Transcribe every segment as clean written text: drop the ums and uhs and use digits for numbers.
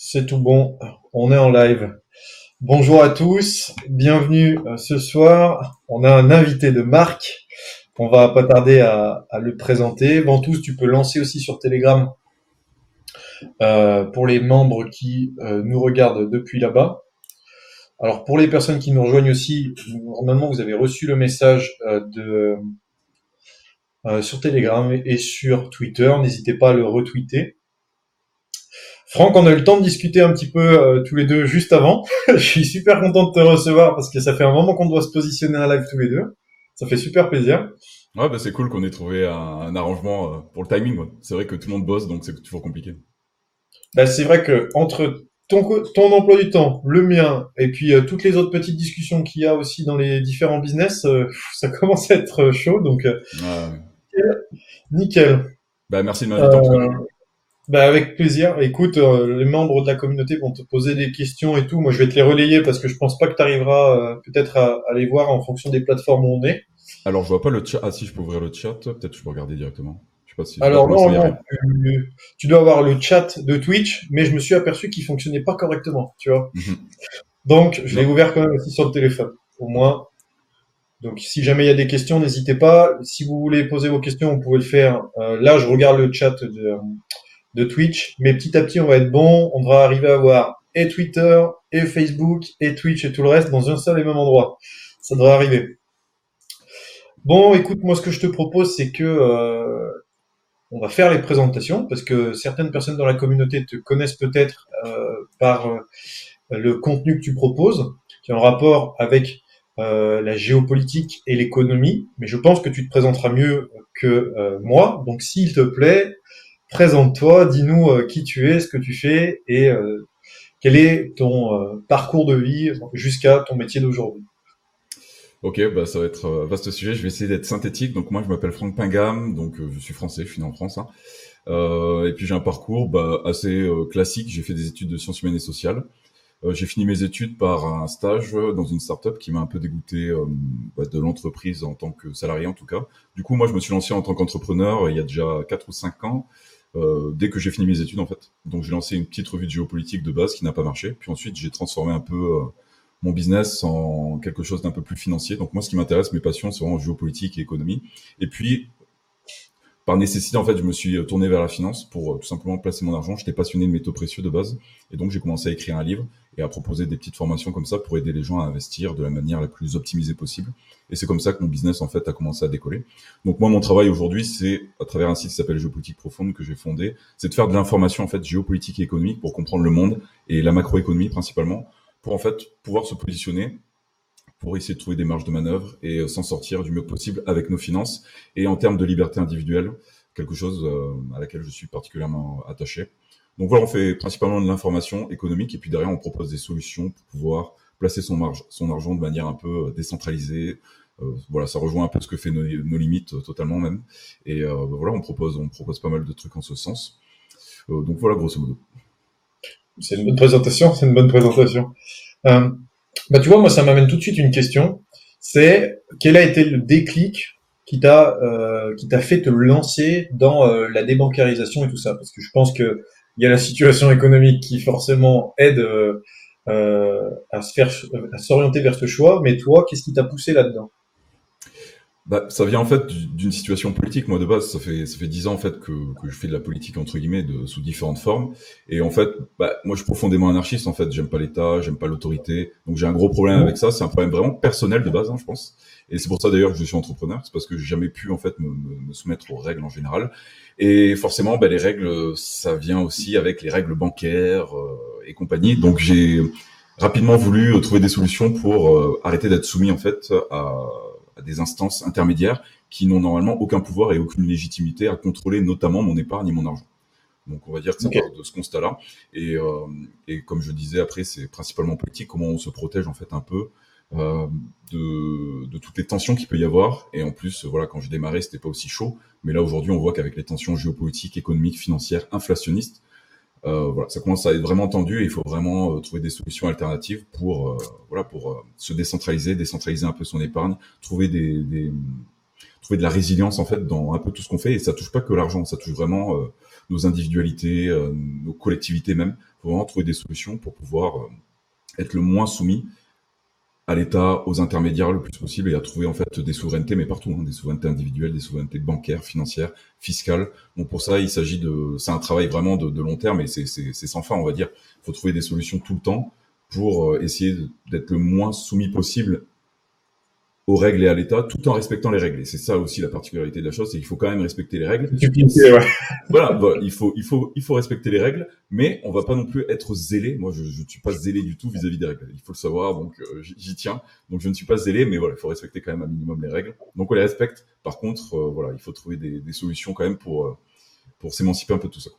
C'est tout bon, on est en live. Bonjour à tous, bienvenue ce soir. On a un invité de marque, on va pas tarder à le présenter. Ventouse, tu peux lancer aussi sur Telegram pour les membres qui nous regardent depuis là-bas. Alors pour les personnes qui nous rejoignent aussi, normalement vous avez reçu le message sur Telegram et sur Twitter, n'hésitez pas à le retweeter. Franck, on a eu le temps de discuter un petit peu tous les deux juste avant. Je suis super content de te recevoir parce que ça fait un moment qu'on doit se positionner en live tous les deux. Ça fait super plaisir. Ouais, bah c'est cool qu'on ait trouvé un arrangement pour le timing. Ouais. C'est vrai que tout le monde bosse, donc c'est toujours compliqué. Bah, c'est vrai que entre ton emploi du temps, le mien, et puis toutes les autres petites discussions qu'il y a aussi dans les différents business, ça commence à être chaud. Donc, Ouais. nickel. Bah merci de m'inviter en tout cas. Euh, Bah avec plaisir. Écoute, les membres de la communauté vont te poser des questions et tout. Moi, je vais te les relayer parce que je pense pas que tu arriveras peut-être à les voir en fonction des plateformes où on est. Alors je vois pas le chat. Ah si, je peux ouvrir le chat. Peut-être que je peux regarder directement. Je sais pas si là Alors pour l'instant il y a rien. normalement, tu dois avoir le chat de Twitch, mais je me suis aperçu qu'il fonctionnait pas correctement, tu vois. Mhm. Donc, je l'ai Non. ouvert quand même aussi sur le téléphone, au moins. Donc, si jamais il y a des questions, n'hésitez pas. Si vous voulez poser vos questions, vous pouvez le faire. Là, je regarde le chat de Twitch, mais petit à petit, on va être bon. On devra arriver à avoir et Twitter, et Facebook, et Twitch, et tout le reste dans un seul et même endroit. Ça devrait arriver. Bon, écoute, moi, ce que je te propose, c'est que on va faire les présentations parce que certaines personnes dans la communauté te connaissent peut-être par le contenu que tu proposes, qui est en rapport avec la géopolitique et l'économie. Mais je pense que tu te présenteras mieux que moi. Donc, s'il te plaît, présente-toi, dis-nous qui tu es, ce que tu fais et quel est ton parcours de vie jusqu'à ton métier d'aujourd'hui. Ok, bah ça va être un vaste sujet. Je vais essayer d'être synthétique. Donc moi je m'appelle Franck Pingam. Donc je suis français. Je suis né en France. Hein. Et puis j'ai un parcours assez classique. J'ai fait des études de sciences humaines et sociales. J'ai fini mes études par un stage dans une start-up qui m'a un peu dégoûté de l'entreprise en tant que salarié en tout cas. Du coup, moi, je me suis lancé en tant qu'entrepreneur il y a déjà 4 ou 5 ans, dès que j'ai fini mes études en fait. Donc j'ai lancé une petite revue de géopolitique de base qui n'a pas marché. Puis ensuite, j'ai transformé un peu mon business en quelque chose d'un peu plus financier. Donc moi, ce qui m'intéresse, mes passions, c'est vraiment géopolitique et économie. Et puis, par nécessité, en fait, je me suis tourné vers la finance pour tout simplement placer mon argent. J'étais passionné de métaux précieux de base. Et donc, j'ai commencé à écrire un livre et à proposer des petites formations comme ça pour aider les gens à investir de la manière la plus optimisée possible. Et c'est comme ça que mon business, en fait, a commencé à décoller. Donc, moi, mon travail aujourd'hui, c'est, à travers un site qui s'appelle Géopolitique Profonde que j'ai fondé, c'est de faire de l'information, en fait, géopolitique et économique pour comprendre le monde et la macroéconomie principalement, pour, en fait, pouvoir se positionner pour essayer de trouver des marges de manœuvre et s'en sortir du mieux possible avec nos finances. Et en termes de liberté individuelle, quelque chose à laquelle je suis particulièrement attaché. Donc voilà, on fait principalement de l'information économique et puis derrière, on propose des solutions pour pouvoir placer son argent de manière un peu décentralisée. Voilà, ça rejoint un peu ce que fait nos limites totalement même. Et voilà, on propose pas mal de trucs en ce sens. Donc voilà, grosso modo. C'est une bonne présentation, c'est une bonne présentation. Euh, Bah, tu vois, moi, ça m'amène tout de suite une question. C'est quel a été le déclic qui t'a fait te lancer dans la débancarisation et tout ça? Parce que je pense que il y a la situation économique qui forcément aide à s'orienter vers ce choix. Mais toi, qu'est-ce qui t'a poussé là-dedans? Bah, ça vient en fait d'une situation politique. Moi, de base, ça fait 10 ans en fait que je fais de la politique entre guillemets sous différentes formes. Et en fait, moi, je suis profondément anarchiste. En fait, j'aime pas l'État, j'aime pas l'autorité. Donc, j'ai un gros problème avec Mhm. ça. C'est un problème vraiment personnel de base, hein, je pense. Et c'est pour ça d'ailleurs que je suis entrepreneur. C'est parce que j'ai jamais pu en fait me soumettre aux règles en général. Et forcément, les règles, ça vient aussi avec les règles bancaires et compagnie. Donc, j'ai rapidement voulu trouver des solutions pour arrêter d'être soumis en fait à des instances intermédiaires qui n'ont normalement aucun pouvoir et aucune légitimité à contrôler notamment mon épargne et mon argent. Donc on va dire que ça Ok. part de ce constat-là. Et comme je disais après, c'est principalement politique, comment on se protège en fait un peu euh, de toutes les tensions qu'il peut y avoir. Et en plus, voilà, quand j'ai démarré, c'était pas aussi chaud. Mais là aujourd'hui, on voit qu'avec les tensions géopolitiques, économiques, financières, inflationnistes, voilà, ça commence à être vraiment tendu et il faut vraiment trouver des solutions alternatives pour se décentraliser un peu son épargne, trouver trouver de la résilience en fait dans un peu tout ce qu'on fait. Et ça touche pas que l'argent, ça touche vraiment nos individualités, nos collectivités même. Il faut vraiment trouver des solutions pour pouvoir être le moins soumis à l'État, aux intermédiaires le plus possible et à trouver en fait des souverainetés, mais partout, des souverainetés individuelles, des souverainetés bancaires, financières, fiscales. Donc pour ça, c'est un travail vraiment de long terme et c'est sans fin, on va dire. Il faut trouver des solutions tout le temps pour essayer d'être le moins soumis possible aux règles et à l'État, tout en respectant les règles. Et c'est ça aussi la particularité de la chose, c'est qu'il faut quand même respecter les règles. Voilà, il faut respecter les règles, mais on va pas non plus être zélé. Moi, je ne suis pas zélé du tout vis-à-vis des règles. Il faut le savoir, donc j'y tiens. Donc je ne suis pas zélé, mais voilà, il faut respecter quand même un minimum les règles. Donc on les respecte. Par contre, voilà, il faut trouver des solutions quand même pour s'émanciper un peu de tout ça.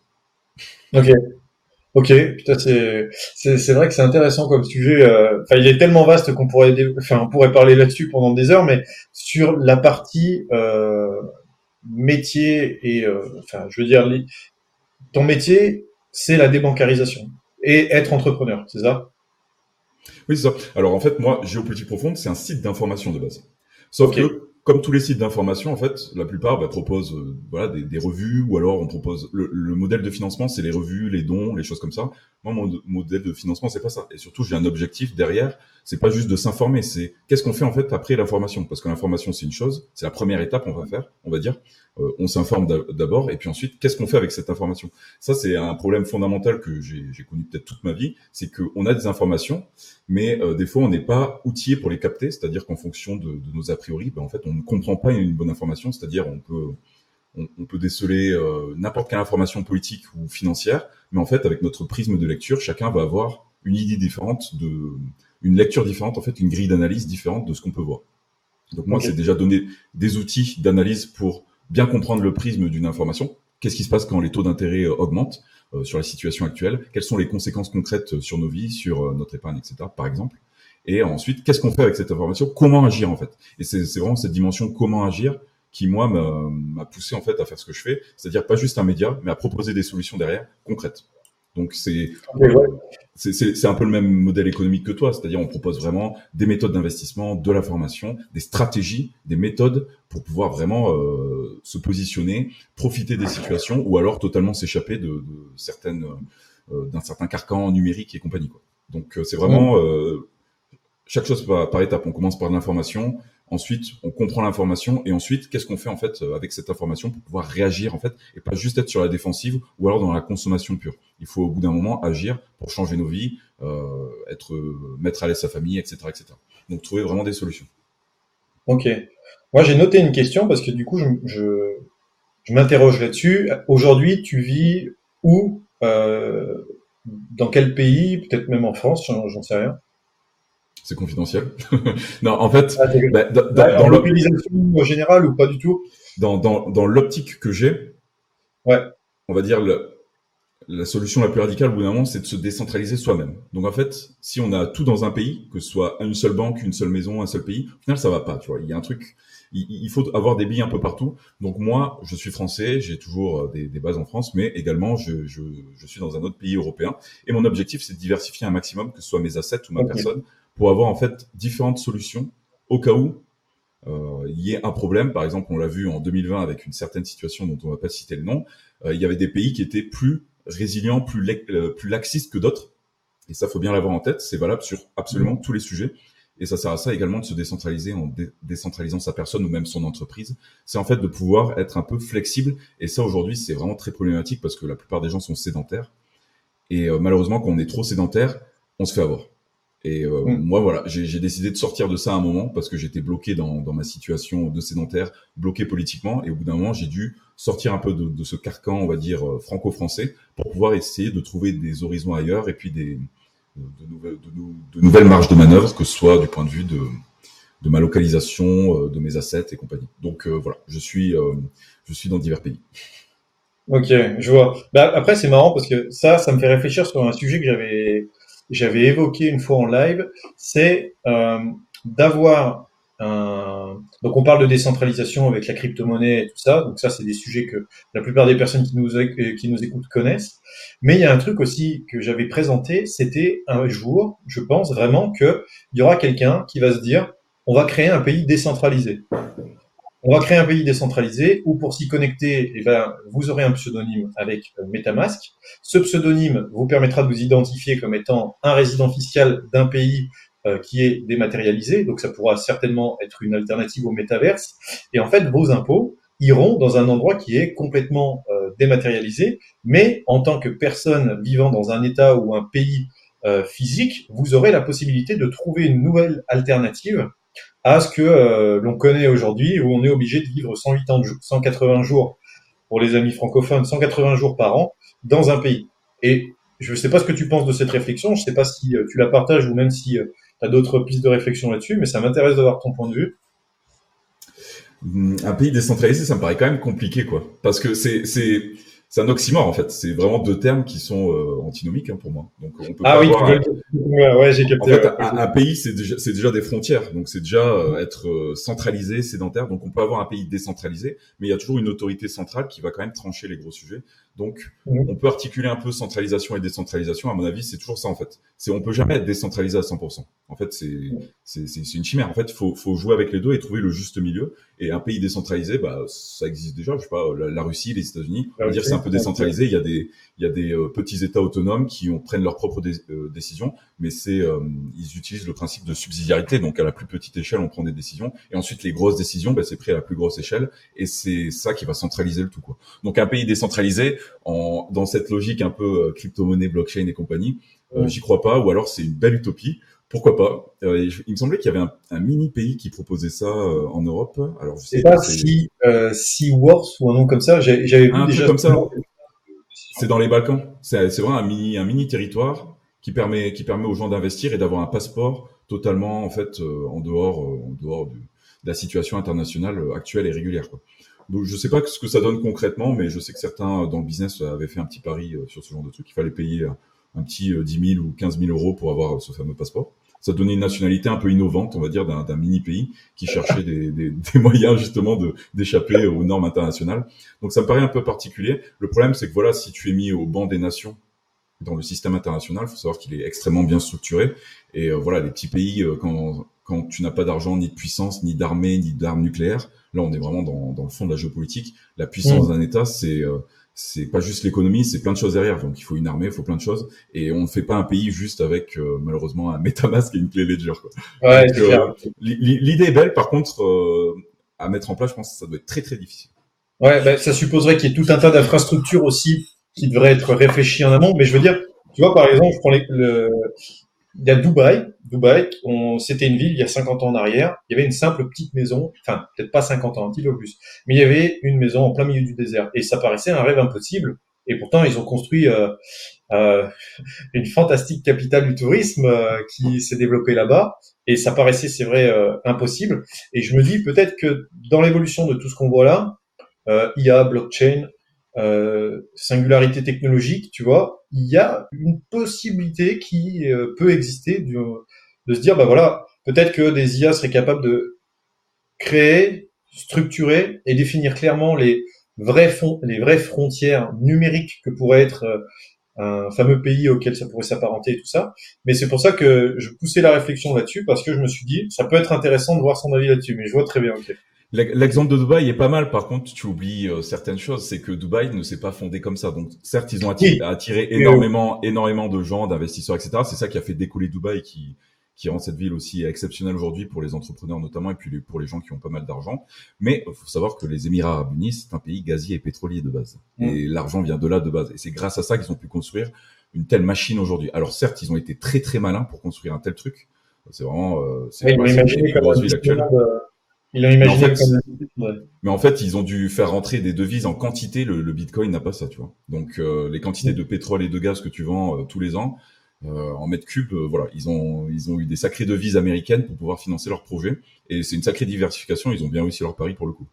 Ok, putain, c'est vrai que c'est intéressant comme sujet. Enfin, il est tellement vaste on pourrait parler là-dessus pendant des heures, mais sur la partie métier et enfin, je veux dire, ton métier, c'est la débancarisation et être entrepreneur, c'est ça? Oui, c'est ça. Alors en fait, moi, Géopolitique Profonde, c'est un site d'information de base. Sauf Ok. que, comme tous les sites d'information, en fait, la plupart proposent voilà, des revues, ou alors on propose le modèle de financement, c'est les revues, les dons, les choses comme ça. Moi, mon modèle de financement, c'est pas ça. Et surtout, j'ai un objectif derrière. C'est pas juste de s'informer, c'est qu'est-ce qu'on fait en fait après l'information. Parce que l'information, c'est une chose, c'est la première étape, on va faire, on va dire. On s'informe d'abord, et puis ensuite, qu'est-ce qu'on fait avec cette information? Ça, c'est un problème fondamental que j'ai connu peut-être toute ma vie, c'est qu'on a des informations, mais des fois, on n'est pas outillé pour les capter, c'est-à-dire qu'en fonction de nos a priori, en fait, on ne comprend pas une bonne information, c'est-à-dire on peut déceler n'importe quelle information politique ou financière, mais en fait, avec notre prisme de lecture, chacun va avoir une idée différente, une lecture différente, en fait, une grille d'analyse différente de ce qu'on peut voir. Donc moi, Ok. c'est déjà donner des outils d'analyse pour bien comprendre le prisme d'une information. Qu'est-ce qui se passe quand les taux d'intérêt augmentent sur la situation actuelle? Quelles sont les conséquences concrètes sur nos vies, sur notre épargne, etc., par exemple? Et ensuite, qu'est-ce qu'on fait avec cette information? Comment agir, en fait? Et c'est vraiment cette dimension comment agir qui, moi, m'a poussé, en fait, à faire ce que je fais. C'est-à-dire pas juste un média, mais à proposer des solutions derrière, concrètes. Donc Ok, ouais. c'est un peu le même modèle économique que toi, c'est-à-dire on propose vraiment des méthodes d'investissement, de la formation, des stratégies, des méthodes pour pouvoir vraiment se positionner, profiter des situations ou alors totalement s'échapper de certaines d'un certain carcan numérique et compagnie, quoi. Donc c'est Mm. vraiment chaque chose par étape. On commence par de l'information, ensuite on comprend l'information et ensuite qu'est-ce qu'on fait en fait avec cette information pour pouvoir réagir en fait et pas juste être sur la défensive ou alors dans la consommation pure. Il faut au bout d'un moment agir pour changer nos vies, mettre à l'aise sa famille, etc., etc. Donc trouver vraiment des solutions. Ok. Moi, j'ai noté une question parce que du coup, je m'interroge là-dessus. Aujourd'hui, tu vis où? Dans quel pays? Peut-être même en France, j'en sais rien. C'est confidentiel. Non, en fait, Ah, en dans localisation générale ou pas du tout? dans l'optique que j'ai, Ouais. on va dire la solution la plus radicale au bout d'un moment, c'est de se décentraliser soi-même. Donc en fait, si on a tout dans un pays, que ce soit une seule banque, une seule maison, un seul pays, au final ça va pas. Tu vois, il y a un truc, il faut avoir des billes un peu partout. Donc moi, je suis français, j'ai toujours des bases en France, mais également je suis dans un autre pays européen. Et mon objectif, c'est de diversifier un maximum, que ce soit mes assets ou ma Ok. personne, pour avoir en fait différentes solutions au cas où il y ait un problème. Par exemple, on l'a vu en 2020 avec une certaine situation dont on va pas citer le nom. Il y avait des pays qui étaient plus résilients, plus laxistes que d'autres. Et ça, faut bien l'avoir en tête. C'est valable sur absolument tous les sujets. Et ça sert à ça également de se décentraliser en décentralisant sa personne ou même son entreprise. C'est en fait de pouvoir être un peu flexible. Et ça, aujourd'hui, c'est vraiment très problématique parce que la plupart des gens sont sédentaires. Et malheureusement, quand on est trop sédentaire, on se fait avoir. Et Mm. moi, voilà, j'ai décidé de sortir de ça à un moment parce que j'étais bloqué dans ma situation de sédentaire, bloqué politiquement. Et au bout d'un moment, j'ai dû sortir un peu de ce carcan, on va dire, franco-français pour pouvoir essayer de trouver des horizons ailleurs et puis de nouvelles marges de manœuvre, que ce soit du point de vue de ma localisation, de mes assets et compagnie. Donc voilà, je suis dans divers pays. Ok, je vois. Bah, après, c'est marrant parce que ça me fait réfléchir sur un sujet que j'avais évoqué une fois en live. C'est d'avoir un. Donc, on parle de décentralisation avec la crypto-monnaie et tout ça. Donc, ça, c'est des sujets que la plupart des personnes qui nous écoutent connaissent. Mais il y a un truc aussi que j'avais présenté. C'était un jour, je pense vraiment que il y aura quelqu'un qui va se dire, on va créer un pays décentralisé. on va créer un pays décentralisé où pour s'y connecter, eh ben, vous aurez un pseudonyme avec MetaMask. Ce pseudonyme vous permettra de vous identifier comme étant un résident fiscal d'un pays qui est dématérialisé. Donc ça pourra certainement être une alternative au métaverse. Et en fait, vos impôts iront dans un endroit qui est complètement dématérialisé, mais en tant que personne vivant dans un État ou un pays physique, vous aurez la possibilité de trouver une nouvelle alternative à ce que l'on connaît aujourd'hui, où on est obligé de vivre 180 jours pour les amis francophones, 180 jours par an dans un pays. Et je ne sais pas ce que tu penses de cette réflexion, je ne sais pas si tu la partages ou même si tu as d'autres pistes de réflexion là-dessus, mais ça m'intéresse d'avoir ton point de vue. Un pays décentralisé, ça me paraît quand même compliqué, quoi. Parce que c'est un oxymore, en fait. C'est vraiment deux termes qui sont antinomiques, hein, pour moi. Donc, on peut Ah pas oui, avoir ouais, j'ai en capté. fait, un pays, c'est déjà des frontières. Donc, c'est déjà être centralisé, sédentaire. Donc, on peut avoir un pays décentralisé, mais il y a toujours une autorité centrale qui va quand même trancher les gros sujets. Donc, on peut articuler un peu centralisation et décentralisation. À mon avis, c'est toujours ça, en fait. On peut jamais être décentralisé à 100%. En fait, c'est une chimère. En fait, faut jouer avec les deux et trouver le juste milieu. Et un pays décentralisé, bah, ça existe déjà. Je sais pas, la Russie, les États-Unis, on va dire que c'est un peu décentralisé. Il y a des petits États autonomes qui prennent leurs propres décisions, mais ils utilisent le principe de subsidiarité. Donc, à la plus petite échelle, on prend des décisions, et ensuite les grosses décisions, bah, c'est pris à la plus grosse échelle, et c'est ça qui va centraliser le tout, quoi. Donc, un pays décentralisé, dans cette logique un peu crypto-monnaie, blockchain et compagnie, j'y crois pas, ou alors c'est une belle utopie. Pourquoi pas? Il me semblait qu'il y avait un mini pays qui proposait ça en Europe. Alors je sais C'est pas pas, c'est si Wars ou un nom comme ça. J'avais vu un truc déjà. comme ça. C'est dans les Balkans. C'est vraiment un mini territoire qui permet aux gens d'investir et d'avoir un passeport totalement en fait en dehors de la situation internationale actuelle et régulière, quoi. Donc je sais pas ce que ça donne concrètement, mais je sais que certains dans le business avaient fait un petit pari sur ce genre de truc. Il fallait payer un petit 10 000 ou 15 000 euros pour avoir ce fameux passeport. Ça donnait une nationalité un peu innovante, on va dire, d'un mini pays qui cherchait des moyens justement d'échapper aux normes internationales. Donc ça me paraît un peu particulier. Le problème, c'est que voilà, si tu es mis au banc des nations dans le système international, il faut savoir qu'il est extrêmement bien structuré. Et voilà, les petits pays, quand tu n'as pas d'argent, ni de puissance, ni d'armée, ni d'armes nucléaires, là on est vraiment dans le fond de la géopolitique. La puissance d'un État, c'est pas juste l'économie, c'est plein de choses derrière. Donc il faut une armée, il faut plein de choses, et on ne fait pas un pays juste avec malheureusement un MetaMask et une clé Ledger, quoi. Ouais, Donc c'est clair. l'idée est belle, par contre à mettre en place, je pense que ça doit être très très difficile. Ouais, ben, ça supposerait qu'il y ait tout un tas d'infrastructures aussi qui devraient être réfléchies en amont. Mais je veux dire, tu vois, par exemple, je prends il y a Dubaï. Dubaï, c'était une ville il y a 50 ans en arrière. Il y avait une simple petite maison, enfin, peut-être pas 50 ans, un petit peu plus. Mais il y avait une maison en plein milieu du désert. Et ça paraissait un rêve impossible. Et pourtant, ils ont construit euh, une fantastique capitale du tourisme qui s'est développée là-bas. Et ça paraissait, c'est vrai, impossible. Et je me dis peut-être que dans l'évolution de tout ce qu'on voit là, IA, blockchain, singularité technologique, tu vois, il y a une possibilité qui peut exister de se dire, bah voilà, peut-être que des IA seraient capables de créer, structurer et définir clairement les vraies frontières numériques que pourrait être un fameux pays auquel ça pourrait s'apparenter et tout ça. Mais c'est pour ça que je poussais la réflexion là-dessus parce que je me suis dit, ça peut être intéressant de voir son avis là-dessus. Mais je vois très bien, ok. L'exemple de Dubaï est pas mal. Par contre, tu oublies certaines choses. C'est que Dubaï ne s'est pas fondé comme ça. Donc, certes, ils ont Oui, attiré mais, énormément de gens, d'investisseurs, etc. C'est ça qui a fait décoller Dubaï, qui rend cette ville aussi exceptionnelle aujourd'hui pour les entrepreneurs notamment, et puis pour les gens qui ont pas mal d'argent. Mais il faut savoir que les Émirats Arabes Unis, c'est un pays gazier et pétrolier de base. Et l'argent vient de là de base. Et c'est grâce à ça qu'ils ont pu construire une telle machine aujourd'hui. Alors certes, ils ont été très très malins pour construire un tel truc. C'est vraiment, ils l'ont c'est une imaginé des comme grosses un villes actuelles. ils l'ont Mais en imaginé fait, comme ouais. mais en fait, ils ont dû faire rentrer des devises en quantité. Le Bitcoin n'a pas ça, tu vois. Donc, les quantités de pétrole et de gaz que tu vends tous les ans, en mètres cubes, voilà, ils ont eu des sacrées devises américaines pour pouvoir financer leurs projets. Et c'est une sacrée diversification. Ils ont bien réussi leur pari pour le coup.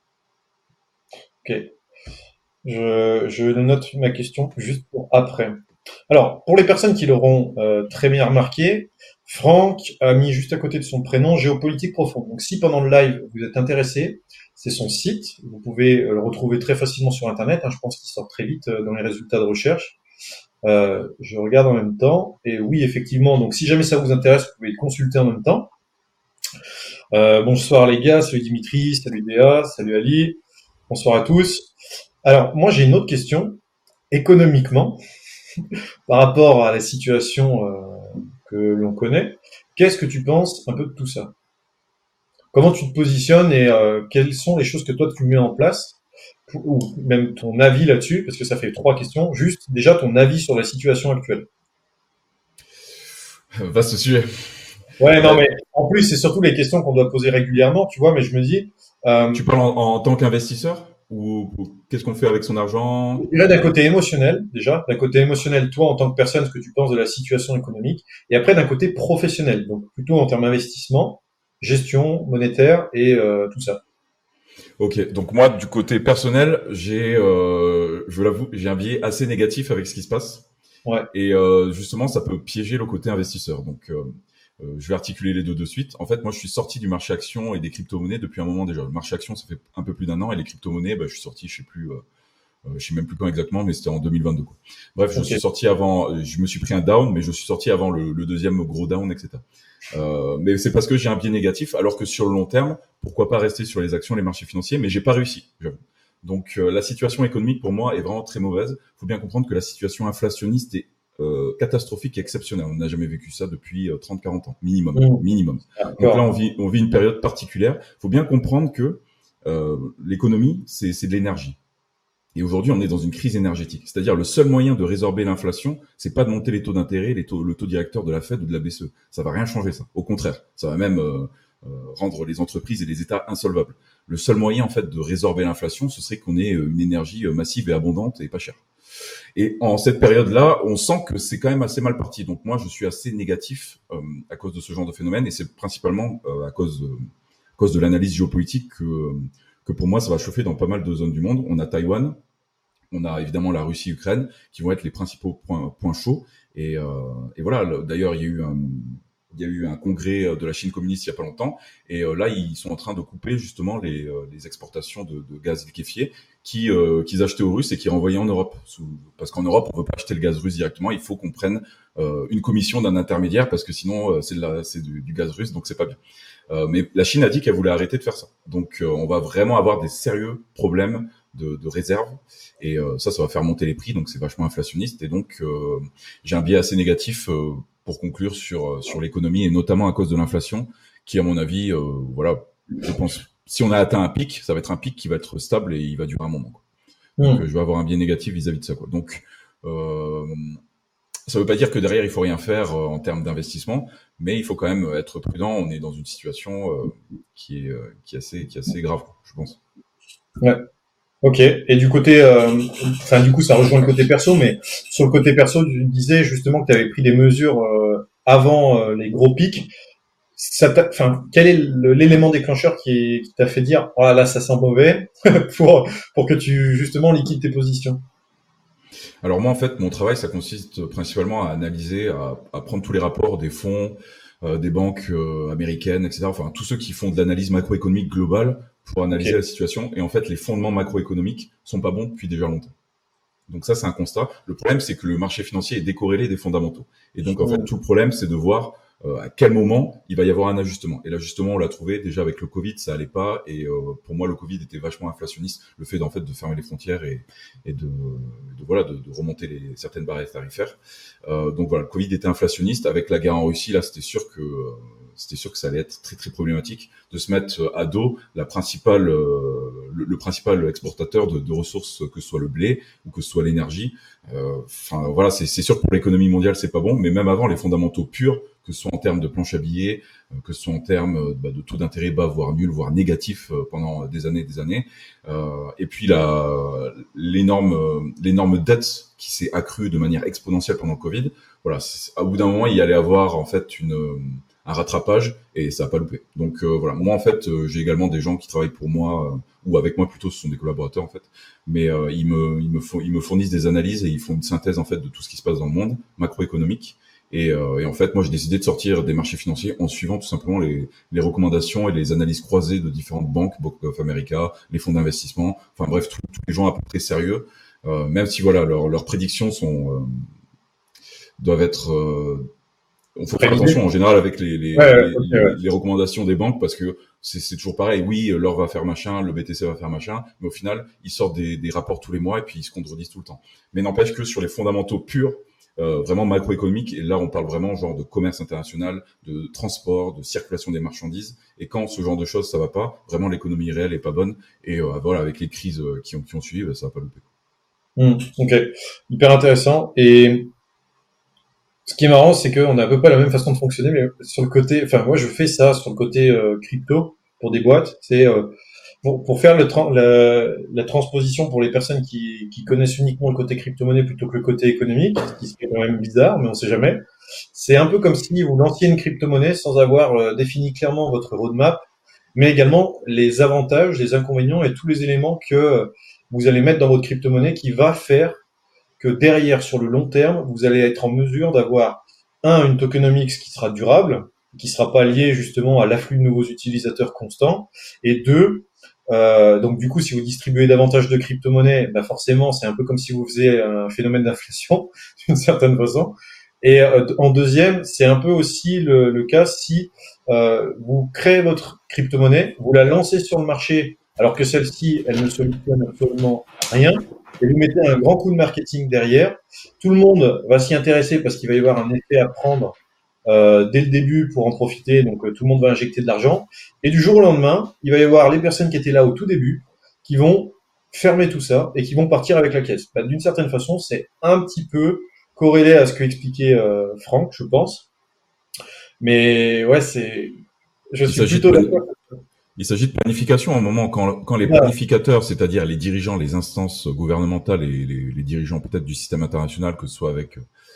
Ok. Je note ma question juste pour après. Alors, pour les personnes qui l'auront très bien remarqué, Franck a mis juste à côté de son prénom géopolitique profonde. Donc, si pendant le live vous êtes intéressé, c'est son site. Vous pouvez le retrouver très facilement sur Internet, hein. Je pense qu'il sort très vite dans les résultats de recherche. Je regarde en même temps. Et oui, effectivement. Donc, si jamais ça vous intéresse, vous pouvez le consulter en même temps. Bonsoir les gars, salut Dimitri, salut Déa, salut Ali, bonsoir à tous. Alors, moi j'ai une autre question. Économiquement, par rapport à la situation que l'on connaît, qu'est-ce que tu penses un peu de tout ça? Comment tu te positionnes et quelles sont les choses que toi tu mets en place? Ou même ton avis là-dessus, parce que ça fait trois questions. Juste déjà ton avis sur la situation actuelle. Vaste sujet. Ouais, non, Bah, mais en plus, c'est surtout les questions qu'on doit poser régulièrement, tu vois, mais je me dis, tu parles en tant qu'investisseur ou qu'est-ce qu'on fait avec son je argent? dirais d'un côté émotionnel, déjà, d'un côté émotionnel, toi en tant que personne, ce que tu penses de la situation économique, et après d'un côté professionnel, donc plutôt en termes d'investissement, gestion monétaire et tout ça. Ok, donc moi du côté personnel, je l'avoue, j'ai un biais assez négatif avec ce qui se passe Ouais, et justement ça peut piéger le côté investisseur. Donc je vais articuler les deux de suite. En fait, moi je suis sorti du marché action et des crypto-monnaies depuis un moment déjà. Le marché action ça fait un peu plus d'un an et les crypto-monnaies, bah, je suis sorti, je sais même plus quand exactement, mais c'était en 2022. Quoi. Bref, je ok. suis sorti avant, je me suis pris un down, mais je suis sorti avant le deuxième gros down, etc. Mais c'est parce que j'ai un biais négatif, alors que sur le long terme, pourquoi pas rester sur les actions, les marchés financiers, mais j'ai pas réussi, j'avoue. Donc la situation économique pour moi est vraiment très mauvaise. Il faut bien comprendre que la situation inflationniste est catastrophique et exceptionnelle. On n'a jamais vécu ça depuis 30-40 ans, minimum, Hmm, minimum. Donc là, d'accord. on vit une période particulière. Il faut bien comprendre que l'économie, c'est de l'énergie. Et aujourd'hui, on est dans une crise énergétique. C'est-à-dire, le seul moyen de résorber l'inflation, c'est pas de monter les taux d'intérêt, le taux directeur de la Fed ou de la BCE. Ça va rien changer, ça. Au contraire, ça va même rendre les entreprises et les États insolvables. Le seul moyen, en fait, de résorber l'inflation, ce serait qu'on ait une énergie massive et abondante et pas chère. Et en cette période-là, on sent que c'est quand même assez mal parti. Donc moi, je suis assez négatif à cause de ce genre de phénomène, et c'est principalement à cause de l'analyse géopolitique que pour moi, ça va chauffer dans pas mal de zones du monde. On a Taïwan, on a évidemment la Russie-Ukraine qui vont être les principaux points chauds. Et voilà, d'ailleurs, il y a eu un congrès de la Chine communiste il y a pas longtemps, et là ils sont en train de couper justement les exportations de gaz liquéfié qu'ils achetaient aux Russes et qui renvoyaient en Europe. Parce qu'en Europe on ne peut pas acheter le gaz russe directement, il faut qu'on prenne une commission d'un intermédiaire parce que sinon c'est du gaz russe, donc c'est pas bien. Mais la Chine a dit qu'elle voulait arrêter de faire ça. Donc on va vraiment avoir des sérieux problèmes de réserve, et ça va faire monter les prix, donc c'est vachement inflationniste. Et donc j'ai un biais assez négatif pour conclure sur l'économie, et notamment à cause de l'inflation qui, à mon avis, voilà, je pense, si on a atteint un pic, ça va être un pic qui va être stable et il va durer un moment, quoi. Donc Hmm. je vais avoir un biais négatif vis-à-vis de ça, quoi. Donc euh, ça veut pas dire que derrière il faut rien faire en termes d'investissement, mais il faut quand même être prudent. On est dans une situation qui est assez grave, je pense. Ouais. Ok. Et du côté, enfin du coup, ça rejoint le côté perso, mais sur le côté perso, tu disais justement que tu avais pris des mesures avant les gros pics. Enfin, quel est l'élément déclencheur qui t'a fait dire, ah là, ça sent mauvais, pour que tu justement liquides tes positions. Alors moi, en fait, mon travail, ça consiste principalement à analyser, à prendre tous les rapports des fonds, des banques américaines, etc. Enfin, tous ceux qui font de l'analyse macroéconomique globale pour Ok. analyser la situation. Et en fait, les fondements macroéconomiques sont pas bons depuis déjà longtemps. Donc ça, c'est un constat. Le problème, c'est que le marché financier est décorrélé des fondamentaux. Et donc, en fait, Hmm. tout le problème, c'est de voir à quel moment il va y avoir un ajustement. Et l'ajustement, on l'a trouvé déjà avec le Covid, ça allait pas. Et pour moi, le Covid était vachement inflationniste. Le fait d'en fait de fermer les frontières et voilà de remonter certaines barrières tarifaires. Donc voilà, le Covid était inflationniste. Avec la guerre en Russie, là, c'était sûr que ça allait être très très problématique de se mettre à dos le principal exportateur de ressources, que ce soit le blé ou que ce soit l'énergie. Enfin voilà, c'est sûr que pour l'économie mondiale c'est pas bon, mais même avant les fondamentaux purs, que ce soit en termes de planche à billets, que ce soit en termes de taux d'intérêt bas, voire nul, voire négatif pendant des années, et puis l'énorme dette qui s'est accrue de manière exponentielle pendant le Covid. Voilà, à bout d'un moment il y allait avoir en fait un rattrapage, et ça a pas loupé. Donc voilà, moi en fait j'ai également des gens qui travaillent pour moi ou avec moi plutôt, ce sont des collaborateurs en fait, mais ils me fournissent des analyses et ils font une synthèse en fait de tout ce qui se passe dans le monde macroéconomique. Et en fait, moi, j'ai décidé de sortir des marchés financiers en suivant tout simplement les recommandations et les analyses croisées de différentes banques, Bank of America, les fonds d'investissement, enfin bref, tous les gens à peu près sérieux, même si voilà, leurs prédictions doivent être on faut faire attention en général avec les recommandations des banques parce que c'est toujours pareil. Oui, l'or va faire machin, le BTC va faire machin, mais au final, ils sortent des rapports tous les mois et puis ils se contredisent tout le temps. Mais n'empêche que sur les fondamentaux purs, vraiment macroéconomiques, et là on parle vraiment genre de commerce international, de transport, de circulation des marchandises. Et quand ce genre de choses ça va pas, vraiment l'économie réelle est pas bonne. Et voilà, avec les crises qui ont suivi, ça va pas louper. Ok, hyper intéressant. Et ce qui est marrant, c'est qu'on a à peu près la même façon de fonctionner, mais sur le côté, enfin moi je fais ça sur le côté crypto pour des boîtes, c'est pour faire la transposition pour les personnes qui connaissent uniquement le côté crypto-monnaie plutôt que le côté économique, ce qui serait quand même bizarre, mais on sait jamais. C'est un peu comme si vous lanciez une crypto-monnaie sans avoir défini clairement votre roadmap, mais également les avantages, les inconvénients et tous les éléments que vous allez mettre dans votre crypto-monnaie qui va faire que derrière, sur le long terme, vous allez être en mesure d'avoir, une tokenomics qui sera durable, qui sera pas liée justement à l'afflux de nouveaux utilisateurs constants, et deux, donc du coup, si vous distribuez davantage de crypto-monnaies, bah forcément, c'est un peu comme si vous faisiez un phénomène d'inflation, d'une certaine façon. Et en deuxième, c'est un peu aussi le cas si vous créez votre crypto-monnaie, vous la lancez sur le marché, alors que celle-ci, elle ne solutionne absolument rien, et vous mettez un grand coup de marketing derrière. Tout le monde va s'y intéresser parce qu'il va y avoir un effet à prendre dès le début pour en profiter. Donc tout le monde va injecter de l'argent. Et du jour au lendemain, il va y avoir les personnes qui étaient là au tout début qui vont fermer tout ça et qui vont partir avec la caisse. Bah, d'une certaine façon, c'est un petit peu corrélé à ce que expliquait Franck, je pense. Mais ouais, je suis plutôt d'accord. Il s'agit de planification à un moment quand les planificateurs, c'est-à-dire les dirigeants, les instances gouvernementales et les dirigeants peut-être du système international, que ce soit avec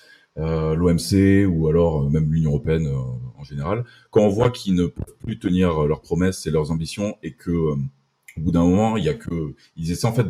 l'OMC ou alors même l'Union européenne en général, quand on voit qu'ils ne peuvent plus tenir leurs promesses et leurs ambitions et que au bout d'un moment, il y a que ils essaient en fait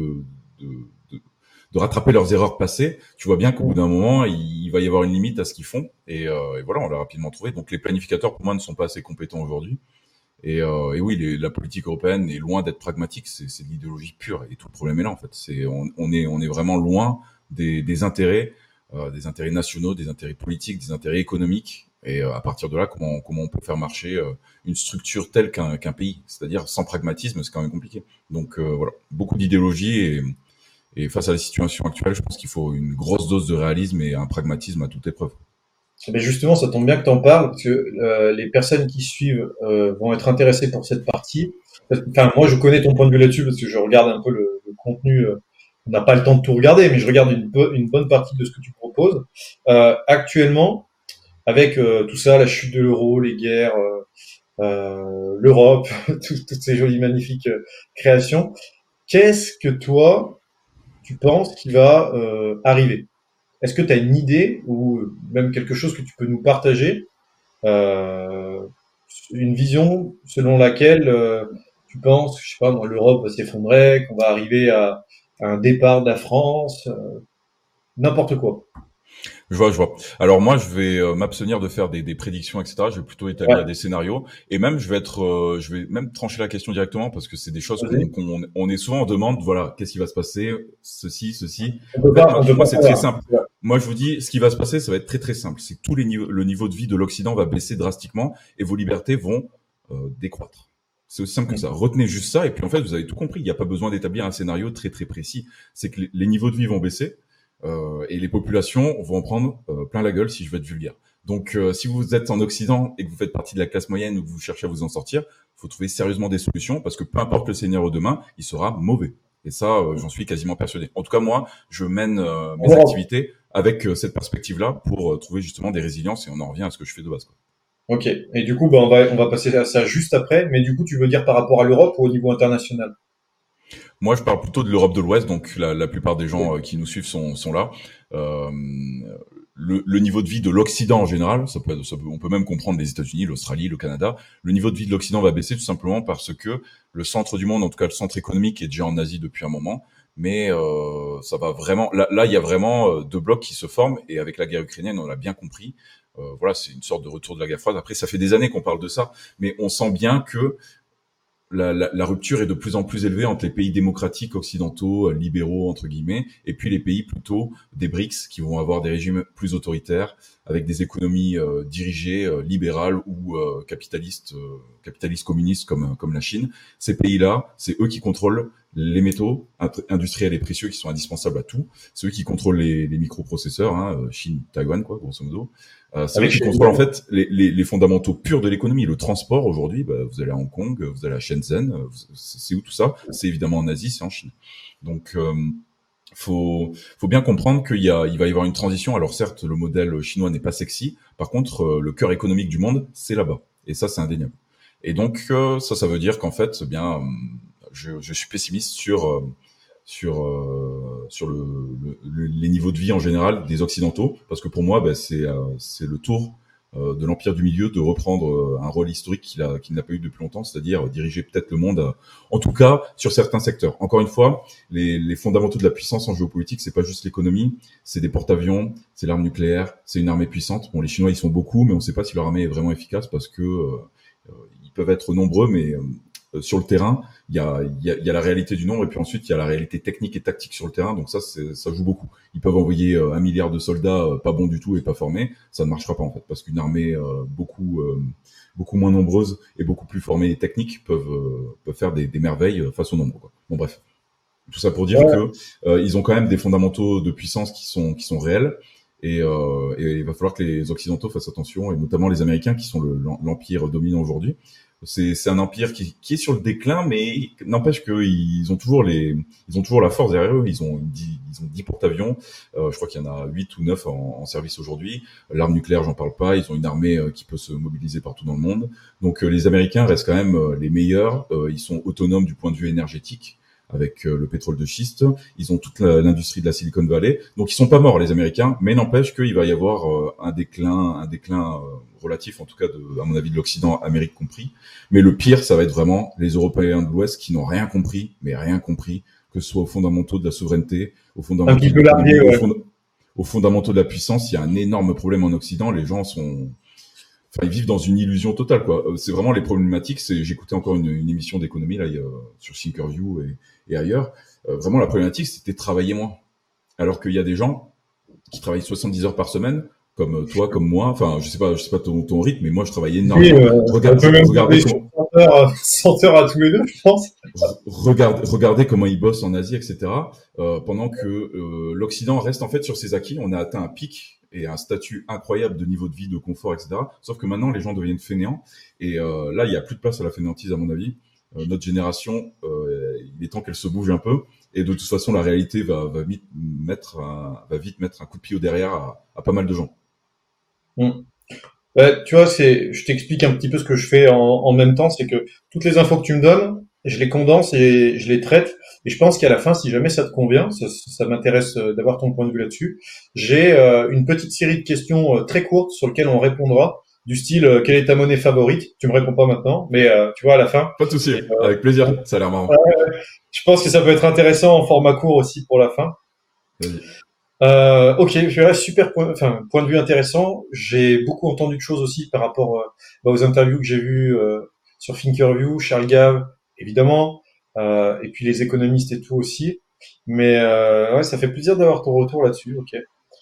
de rattraper leurs erreurs passées, tu vois bien qu'au bout d'un moment, il va y avoir une limite à ce qu'ils font et voilà, on l'a rapidement trouvé. Donc les planificateurs pour moi ne sont pas assez compétents aujourd'hui. Et oui, la politique européenne est loin d'être pragmatique, c'est de l'idéologie pure. Et tout le problème est là, en fait. On est vraiment loin des intérêts nationaux, des intérêts politiques, des intérêts économiques. Et à partir de là, comment on peut faire marcher une structure telle qu'un pays, c'est-à-dire sans pragmatisme, c'est quand même compliqué. Donc voilà, beaucoup d'idéologie et face à la situation actuelle, je pense qu'il faut une grosse dose de réalisme et un pragmatisme à toute épreuve. Mais justement, ça tombe bien que tu en parles, parce que les personnes qui suivent vont être intéressées pour cette partie. Enfin, moi, je connais ton point de vue là-dessus, parce que je regarde un peu le contenu. On n'a pas le temps de tout regarder, mais je regarde une bonne partie de ce que tu proposes. Actuellement, avec tout ça, la chute de l'euro, les guerres, l'Europe, toutes ces jolies, magnifiques créations, qu'est-ce que toi, tu penses qui va arriver? Est-ce que tu as une idée ou même quelque chose que tu peux nous partager, euh, une vision selon laquelle tu penses, je sais pas, moi, l'Europe va s'effondrer, qu'on va arriver à un départ de la France, n'importe quoi. Je vois. Alors moi, je vais m'abstenir de faire des prédictions, etc. Je vais plutôt établir Ouais, des scénarios et même je vais même trancher la question directement parce que c'est des choses vas-y. on est souvent en demande. Voilà, qu'est-ce qui va se passer, ceci. On En fait, peut moi pas c'est très savoir. simple. Moi, je vous dis, ce qui va se passer, ça va être très très simple. C'est que le niveau de vie de l'Occident va baisser drastiquement et vos libertés vont décroître. C'est aussi simple que ça. Retenez juste ça et puis en fait, vous avez tout compris. Il n'y a pas besoin d'établir un scénario très très précis. C'est que les niveaux de vie vont baisser et les populations vont en prendre plein la gueule si je veux être vulgaire. Donc si vous êtes en Occident et que vous faites partie de la classe moyenne ou que vous cherchez à vous en sortir, il faut trouver sérieusement des solutions parce que peu importe le scénario demain, il sera mauvais. Et ça, j'en suis quasiment persuadé. En tout cas, moi, je mène En mes Europe. activités avec cette perspective-là pour trouver justement des résiliences et on en revient à ce que je fais de base, quoi. Ok. Et du coup, bah, on va passer à ça juste après. Mais du coup, tu veux dire par rapport à l'Europe ou au niveau international? Moi, je parle plutôt de l'Europe de l'Ouest, donc la plupart des Ok. gens qui nous suivent sont là. Euh, le niveau de vie de l'Occident en général, on peut même comprendre les États-Unis, l'Australie, le Canada. Le niveau de vie de l'Occident va baisser tout simplement parce que le centre du monde, en tout cas le centre économique, est déjà en Asie depuis un moment. Mais ça va vraiment. Là, il y a vraiment deux blocs qui se forment et avec la guerre ukrainienne, on l'a bien compris. Voilà, c'est une sorte de retour de la guerre froide. Après, ça fait des années qu'on parle de ça, mais on sent bien que la rupture est de plus en plus élevée entre les pays démocratiques occidentaux, libéraux entre guillemets, et puis les pays plutôt des BRICS qui vont avoir des régimes plus autoritaires, avec des économies dirigées, libérales ou capitalistes communistes comme la Chine. Ces pays-là, c'est eux qui contrôlent les métaux industriels et précieux qui sont indispensables à tout. C'est eux qui contrôlent les microprocesseurs, hein, Chine, Taïwan, quoi, grosso modo. C'est eux qui contrôlent en fait les fondamentaux purs de l'économie. Le transport aujourd'hui, vous allez à Hong Kong, vous allez à Shenzhen, c'est où tout ça? C'est évidemment en Asie, c'est en Chine. Donc faut bien comprendre il va y avoir une transition. Alors certes, le modèle chinois n'est pas sexy. Par contre, le cœur économique du monde, c'est là-bas. Et ça, c'est indéniable. Et donc ça veut dire qu'en fait, je suis pessimiste sur les niveaux de vie en général des Occidentaux, parce que pour moi, c'est le tour de l'Empire du Milieu de reprendre un rôle historique qu'il n'a pas eu depuis longtemps, c'est-à-dire diriger peut-être le monde, en tout cas sur certains secteurs. Encore une fois, les fondamentaux de la puissance en géopolitique, c'est pas juste l'économie, c'est des porte-avions, c'est l'arme nucléaire, c'est une armée puissante. Bon, les Chinois, ils sont beaucoup, mais on ne sait pas si leur armée est vraiment efficace parce que ils peuvent être nombreux, mais sur le terrain, il y a la réalité du nombre, et puis ensuite il y a la réalité technique et tactique sur le terrain. Donc ça joue beaucoup. Ils peuvent envoyer 1 milliard de soldats pas bons du tout et pas formés, ça ne marchera pas en fait, parce qu'une armée beaucoup moins nombreuse et beaucoup plus formée et technique peuvent faire des merveilles face au nombre, quoi. Bon bref, tout ça pour dire que ils ont quand même des fondamentaux de puissance qui sont réels. Et il va falloir que les Occidentaux fassent attention, et notamment les Américains qui sont l'empire dominant aujourd'hui. C'est un empire qui est sur le déclin, mais n'empêche qu'ils ont toujours la force derrière eux. Ils ont 10 porte-avions. Je crois qu'il y en a 8 ou 9 en service aujourd'hui. L'arme nucléaire, j'en parle pas. Ils ont une armée qui peut se mobiliser partout dans le monde. Donc les Américains restent quand même les meilleurs. Ils sont autonomes du point de vue énergétique, avec le pétrole de schiste. Ils ont toute l'industrie de la Silicon Valley. Donc ils sont pas morts, les Américains, mais n'empêche qu'il va y avoir un déclin relatif, en tout cas à mon avis, de l'Occident, Amérique compris. Mais le pire, ça va être vraiment les Européens de l'Ouest qui n'ont rien compris, que ce soit aux fondamentaux de la souveraineté, aux fondamentaux de l'économie, aux fondamentaux de la puissance. Il y a un énorme problème en Occident. Les gens ils vivent dans une illusion totale, quoi. C'est vraiment les problématiques. J'écoutais encore une émission d'économie là sur Thinkerview et ailleurs. Vraiment, la problématique, c'était travailler moins. Alors qu'il y a des gens qui travaillent 70 heures par semaine, comme toi, comme moi. Enfin, je sais pas ton rythme, mais moi, je travaillais énormément. Regardez 100 heures à tous les deux, je pense. Regardez comment ils bossent en Asie, etc. Pendant que l'Occident reste en fait sur ses acquis. On a atteint un pic et un statut incroyable de niveau de vie, de confort, etc. Sauf que maintenant, les gens deviennent fainéants. Et là, il y a plus de place à la fainéantise, à mon avis. Notre génération, il est temps qu'elle se bouge un peu. Et de toute façon, la réalité va vite mettre un coup de pied au derrière à pas mal de gens. Tu vois, je t'explique un petit peu ce que je fais en même temps, c'est que toutes les infos que tu me donnes, je les condense et je les traite. Et je pense qu'à la fin, si jamais ça te convient, ça m'intéresse d'avoir ton point de vue là-dessus. J'ai une petite série de questions très courtes sur lesquelles on répondra, du style quelle est ta monnaie favorite? Tu me réponds pas maintenant, mais tu vois à la fin. Pas de souci, avec plaisir. Ça a l'air marrant. Je pense que ça peut être intéressant en format court aussi pour la fin. Vas-y. Ok, super point de vue intéressant. J'ai beaucoup entendu de choses aussi par rapport aux interviews que j'ai vues sur Thinkerview, Charles Gave, évidemment, et puis les économistes et tout aussi. Mais ouais, ça fait plaisir d'avoir ton retour là-dessus. Ok.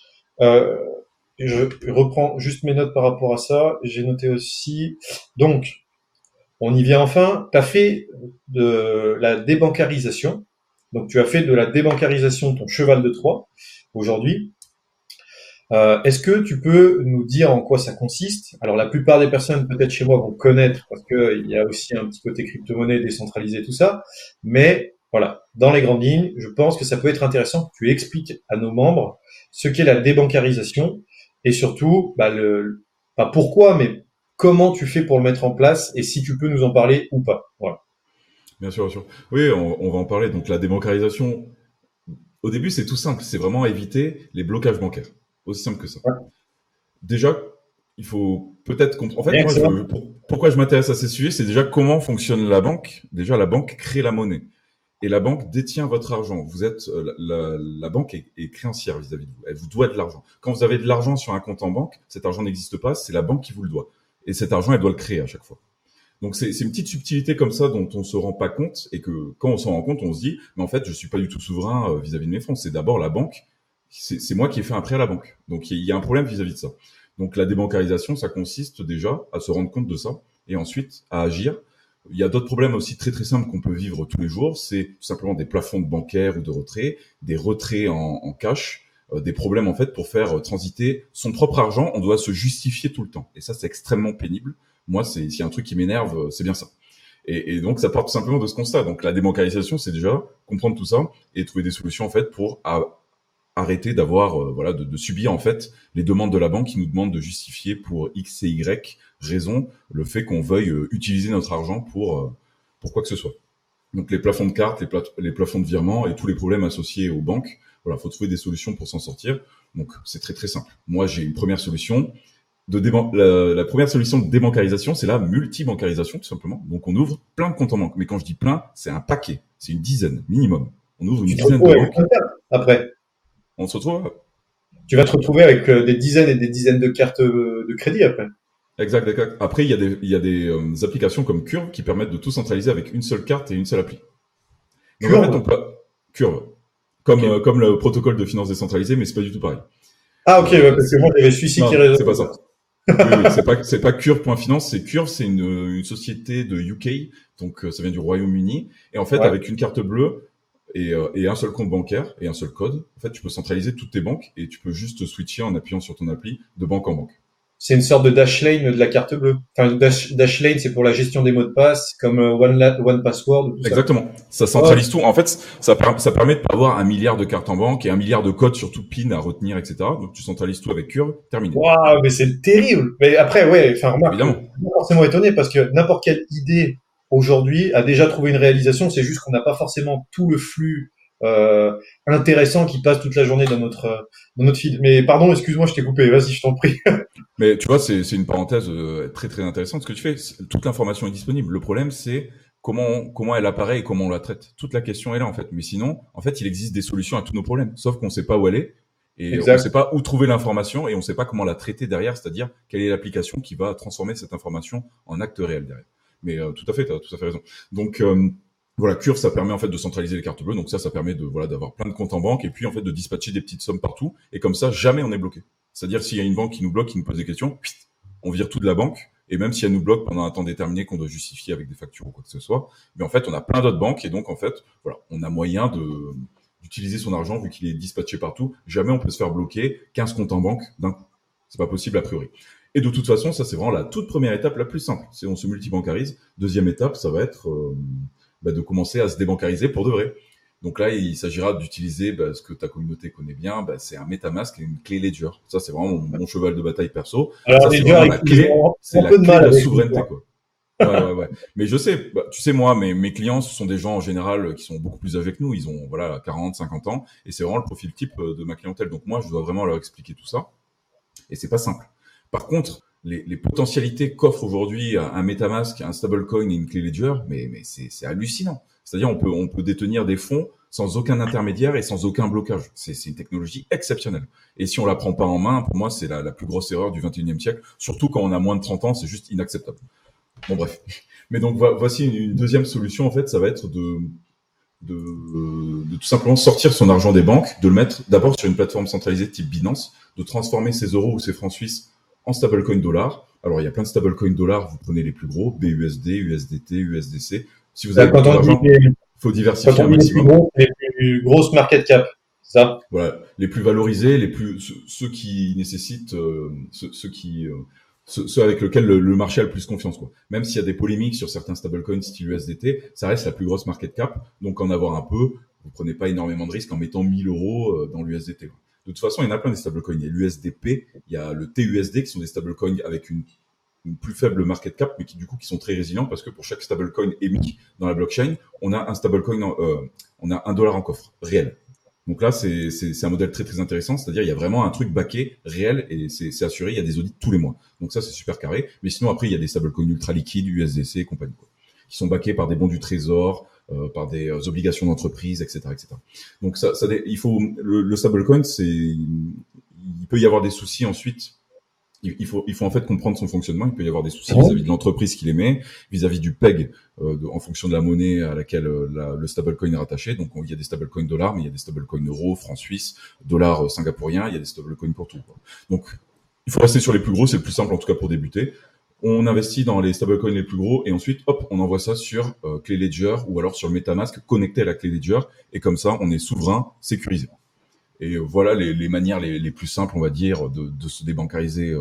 Je reprends juste mes notes par rapport à ça. J'ai noté aussi. Donc, on y vient enfin. Tu as fait de la débancarisation. Donc, tu as fait de la débancarisation ton cheval de Troie aujourd'hui. Est-ce que tu peux nous dire en quoi ça consiste? Alors, la plupart des personnes, peut-être chez moi, vont connaître parce que il y a aussi un petit côté crypto-monnaie décentralisé, tout ça. Mais voilà, dans les grandes lignes, je pense que ça peut être intéressant que tu expliques à nos membres ce qu'est la débancarisation et surtout, pas pourquoi, mais comment tu fais pour le mettre en place et si tu peux nous en parler ou pas. Voilà. Bien sûr, bien sûr. Oui, on va en parler. Donc, la débancarisation, au début, c'est tout simple. C'est vraiment éviter les blocages bancaires. Aussi simple que ça. Ouais. Déjà, il faut peut-être comprendre. En fait, pourquoi je m'intéresse à ces sujets, c'est déjà comment fonctionne la banque. Déjà, la banque crée la monnaie. Et la banque détient votre argent. Vous êtes la banque est créancière vis-à-vis de vous. Elle vous doit de l'argent. Quand vous avez de l'argent sur un compte en banque, cet argent n'existe pas. C'est la banque qui vous le doit. Et cet argent, elle doit le créer à chaque fois. Donc c'est une petite subtilité comme ça dont on se rend pas compte et que quand on s'en rend compte, on se dit mais en fait je suis pas du tout souverain vis-à-vis de mes fonds. C'est d'abord la banque, c'est moi qui ai fait un prêt à la banque. Donc il y a un problème vis-à-vis de ça. Donc la débancarisation, ça consiste déjà à se rendre compte de ça et ensuite à agir. Il y a d'autres problèmes aussi très très simples qu'on peut vivre tous les jours. C'est tout simplement des plafonds de bancaires ou de retrait, des retraits en cash, des problèmes en fait pour faire transiter son propre argent. On doit se justifier tout le temps et ça c'est extrêmement pénible. Moi, s'il y a un truc qui m'énerve, c'est bien ça. Et donc, ça part tout simplement de ce constat. Donc, la débancarisation, c'est déjà comprendre tout ça et trouver des solutions en fait pour arrêter d'avoir, de subir en fait les demandes de la banque qui nous demandent de justifier pour X et Y raison le fait qu'on veuille utiliser notre argent pour quoi que ce soit. Donc, les plafonds de cartes, les plafonds de virement et tous les problèmes associés aux banques. Voilà, faut trouver des solutions pour s'en sortir. Donc, c'est très très simple. Moi, j'ai une première solution. La première solution de débancarisation, c'est la multibancarisation, tout simplement. Donc, on ouvre plein de comptes en banque. Mais quand je dis plein, c'est un paquet. C'est une dizaine, minimum. On ouvre une dizaine de banques. Après, On se retrouve. tu vas te retrouver avec des dizaines et des dizaines de cartes de crédit après. Exact. Après, il y a des applications comme Curve qui permettent de tout centraliser avec une seule carte et une seule appli. Donc, Curve. en fait, on peut, Curve. Comme le protocole de finance décentralisée, mais c'est pas du tout pareil. Ah, ok, ouais, parce que moi, j'avais celui-ci qui résout. C'est pas ça. Oui, c'est pas Curve.finance, c'est Curve, c'est une société de UK, donc ça vient du Royaume-Uni. Et en fait, avec une carte bleue et un seul compte bancaire et un seul code, en fait, tu peux centraliser toutes tes banques et tu peux juste switcher en appuyant sur ton appli de banque en banque. C'est une sorte de Dashlane de la carte bleue. Enfin, Dashlane, c'est pour la gestion des mots de passe, comme One Password. Tout Exactement. Ça centralise tout. En fait, ça permet de pas avoir 1 milliard de cartes en banque et 1 milliard de codes sur tout PIN à retenir, etc. Donc, tu centralises tout avec Curve, terminé. Waouh, mais c'est terrible. Mais après, ouais, enfin, remarque, Évidemment. je suis pas forcément étonné parce que n'importe quelle idée aujourd'hui a déjà trouvé une réalisation. C'est juste qu'on n'a pas forcément tout le flux intéressant qui passe toute la journée dans notre feed. Mais pardon, excuse-moi, je t'ai coupé. Vas-y, je t'en prie. Mais tu vois, c'est une parenthèse très très intéressante ce que tu fais. Toute l'information est disponible. Le problème, c'est comment elle apparaît et comment on la traite. Toute la question est là en fait. Mais sinon, en fait, il existe des solutions à tous nos problèmes. Sauf qu'on sait pas où elle est et on sait pas où trouver l'information et on sait pas comment la traiter derrière. C'est-à-dire quelle est l'application qui va transformer cette information en acte réel derrière. Mais tout à fait, t'as tout à fait raison. Donc voilà, Curve, ça permet en fait de centraliser les cartes bleues. Donc ça permet d'avoir plein de comptes en banque et puis en fait de dispatcher des petites sommes partout. Et comme ça, jamais on est bloqué. C'est-à-dire s'il y a une banque qui nous bloque, qui nous pose des questions, on vire tout de la banque. Et même si elle nous bloque pendant un temps déterminé qu'on doit justifier avec des factures ou quoi que ce soit, mais en fait, on a plein d'autres banques et donc en fait, voilà, on a moyen d'utiliser son argent vu qu'il est dispatché partout. Jamais on peut se faire bloquer 15 comptes en banque d'un coup. C'est pas possible a priori. Et de toute façon, ça c'est vraiment la toute première étape la plus simple. C'est on se multibancarise. Deuxième étape, ça va être de commencer à se débancariser pour de vrai. Donc là, il s'agira d'utiliser ce que ta communauté connaît bien, c'est un MetaMask et une clé Ledger. Ça, c'est vraiment mon cheval de bataille perso. Alors, ça, c'est vraiment la clé, c'est la clé de la souveraineté, quoi. Ouais. Mais je sais, tu sais, moi, mes clients, ce sont des gens en général qui sont beaucoup plus âgés que nous. Ils ont 40, 50 ans, et c'est vraiment le profil type de ma clientèle. Donc moi, je dois vraiment leur expliquer tout ça, et c'est pas simple. Par contre, les potentialités qu'offre aujourd'hui un MetaMask, un stablecoin et une clé Ledger, mais c'est hallucinant. C'est-à-dire on peut détenir des fonds sans aucun intermédiaire et sans aucun blocage. C'est une technologie exceptionnelle. Et si on la prend pas en main, pour moi, c'est la plus grosse erreur du 21e siècle. Surtout quand on a moins de 30 ans, c'est juste inacceptable. Bon, bref. Mais donc, voici une deuxième solution, en fait, ça va être de tout simplement sortir son argent des banques, de le mettre d'abord sur une plateforme centralisée type Binance, de transformer ses euros ou ses francs suisses en stablecoin dollars. Alors, il y a plein de stablecoins dollars, vous prenez les plus gros, BUSD, USDT, USDC. Si vous avez beaucoup d'argent, il faut diversifier un maximum. Les plus grosses market cap, ça. Voilà, les plus valorisés, ceux qui nécessitent, ceux avec lesquels le marché a le plus confiance, quoi. Même s'il y a des polémiques sur certains stablecoins style USDT, ça reste la plus grosse market cap. Donc, en avoir un peu, vous prenez pas énormément de risques en mettant 1000 euros dans l'USDT. De toute façon, il y en a plein des stablecoins. Il y a l'USDP, il y a le TUSD qui sont des stablecoins avec une plus faible market cap, mais qui sont très résilients parce que pour chaque stablecoin émis dans la blockchain, on a un stablecoin, on a $1 en coffre réel. Donc là, c'est un modèle très très intéressant, c'est-à-dire il y a vraiment un truc backé réel et c'est assuré, il y a des audits tous les mois. Donc ça, c'est super carré. Mais sinon après, il y a des stablecoins ultra liquides, USDC et compagnie, quoi, qui sont backés par des bons du trésor, par des obligations d'entreprise, etc., etc. Donc il faut le stablecoin, il peut y avoir des soucis ensuite il faut en fait comprendre son fonctionnement. Il peut y avoir des soucis vis-à-vis de l'entreprise qui l'émet, vis-à-vis du PEG, en fonction de la monnaie à laquelle le stablecoin est rattaché. Donc, il y a des stablecoins dollars, mais il y a des stablecoins euros, francs suisses, dollars singapouriens. Il y a des stablecoins pour tout, quoi. Donc, il faut rester sur les plus gros. C'est le plus simple, en tout cas, pour débuter. On investit dans les stablecoins les plus gros et ensuite, hop, on envoie ça sur clé Ledger ou alors sur MetaMask connecté à la clé Ledger. Et comme ça, on est souverain, sécurisé. Et voilà les manières les plus simples, on va dire, de se débancariser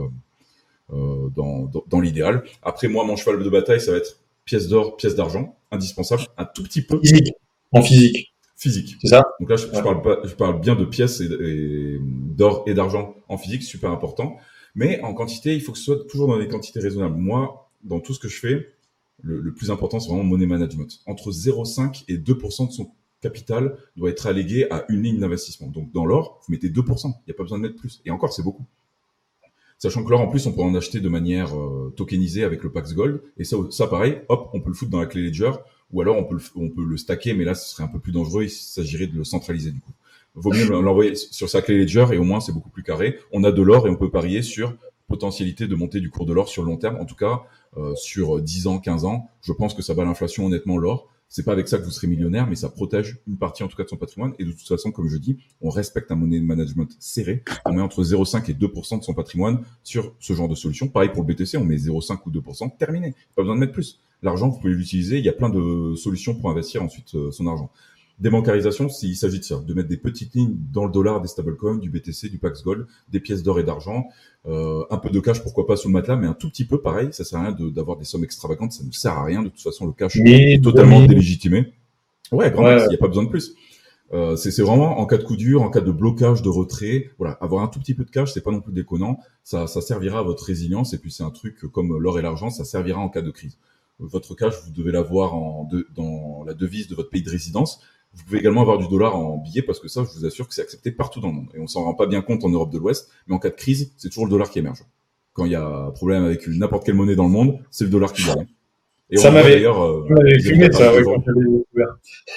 dans l'idéal. Après, moi, mon cheval de bataille, ça va être pièces d'or, pièces d'argent, indispensable, un tout petit peu. Physique. En physique. Physique. C'est ça? Donc là, je parle bien de pièces et d'or et d'argent en physique, super important. Mais en quantité, il faut que ce soit toujours dans des quantités raisonnables. Moi, dans tout ce que je fais, le plus important, c'est vraiment money management. Entre 0,5 et 2% de son capital doit être allégué à une ligne d'investissement. Donc, dans l'or, vous mettez 2%. Il n'y a pas besoin de mettre plus. Et encore, c'est beaucoup. Sachant que l'or, en plus, on peut en acheter de manière tokenisée avec le Pax Gold. Et ça, pareil, hop, on peut le foutre dans la clé Ledger. Ou alors, on peut le stacker, mais là, ce serait un peu plus dangereux. Il s'agirait de le centraliser, du coup. Vaut mieux l'envoyer sur sa clé Ledger et au moins, c'est beaucoup plus carré. On a de l'or et on peut parier sur potentialité de montée du cours de l'or sur le long terme. En tout cas, sur 10 ans, 15 ans, je pense que ça bat l'inflation, honnêtement, l'or. C'est pas avec ça que vous serez millionnaire, mais ça protège une partie, en tout cas, de son patrimoine. Et de toute façon, comme je dis, on respecte un money management serré. On met entre 0,5 et 2% de son patrimoine sur ce genre de solution. Pareil pour le BTC, on met 0,5 ou 2%, terminé. Pas besoin de mettre plus. L'argent, vous pouvez l'utiliser. Il y a plein de solutions pour investir ensuite son argent. Débancarisation, il s'agit de ça, de mettre des petites lignes dans le dollar, des stablecoins, du BTC, du Pax Gold, des pièces d'or et d'argent, un peu de cash, pourquoi pas sous le matelas, mais un tout petit peu, pareil, ça sert à rien d'avoir des sommes extravagantes, ça ne sert à rien, de toute façon, le cash est totalement délégitimé. Ouais, grand max, il n'y a pas besoin de plus. C'est vraiment en cas de coup dur, en cas de blocage, de retrait, voilà, avoir un tout petit peu de cash, c'est pas non plus déconnant, ça servira à votre résilience, et puis c'est un truc comme l'or et l'argent, ça servira en cas de crise. Votre cash, vous devez l'avoir dans la devise de votre pays de résidence. Vous pouvez également avoir du dollar en billet parce que ça, je vous assure que c'est accepté partout dans le monde. Et on s'en rend pas bien compte en Europe de l'Ouest, mais en cas de crise, c'est toujours le dollar qui émerge. Quand il y a un problème avec n'importe quelle monnaie dans le monde, c'est le dollar qui gagne. Et ça m'avait fumé, ça, ouais, quand j'avais découvert.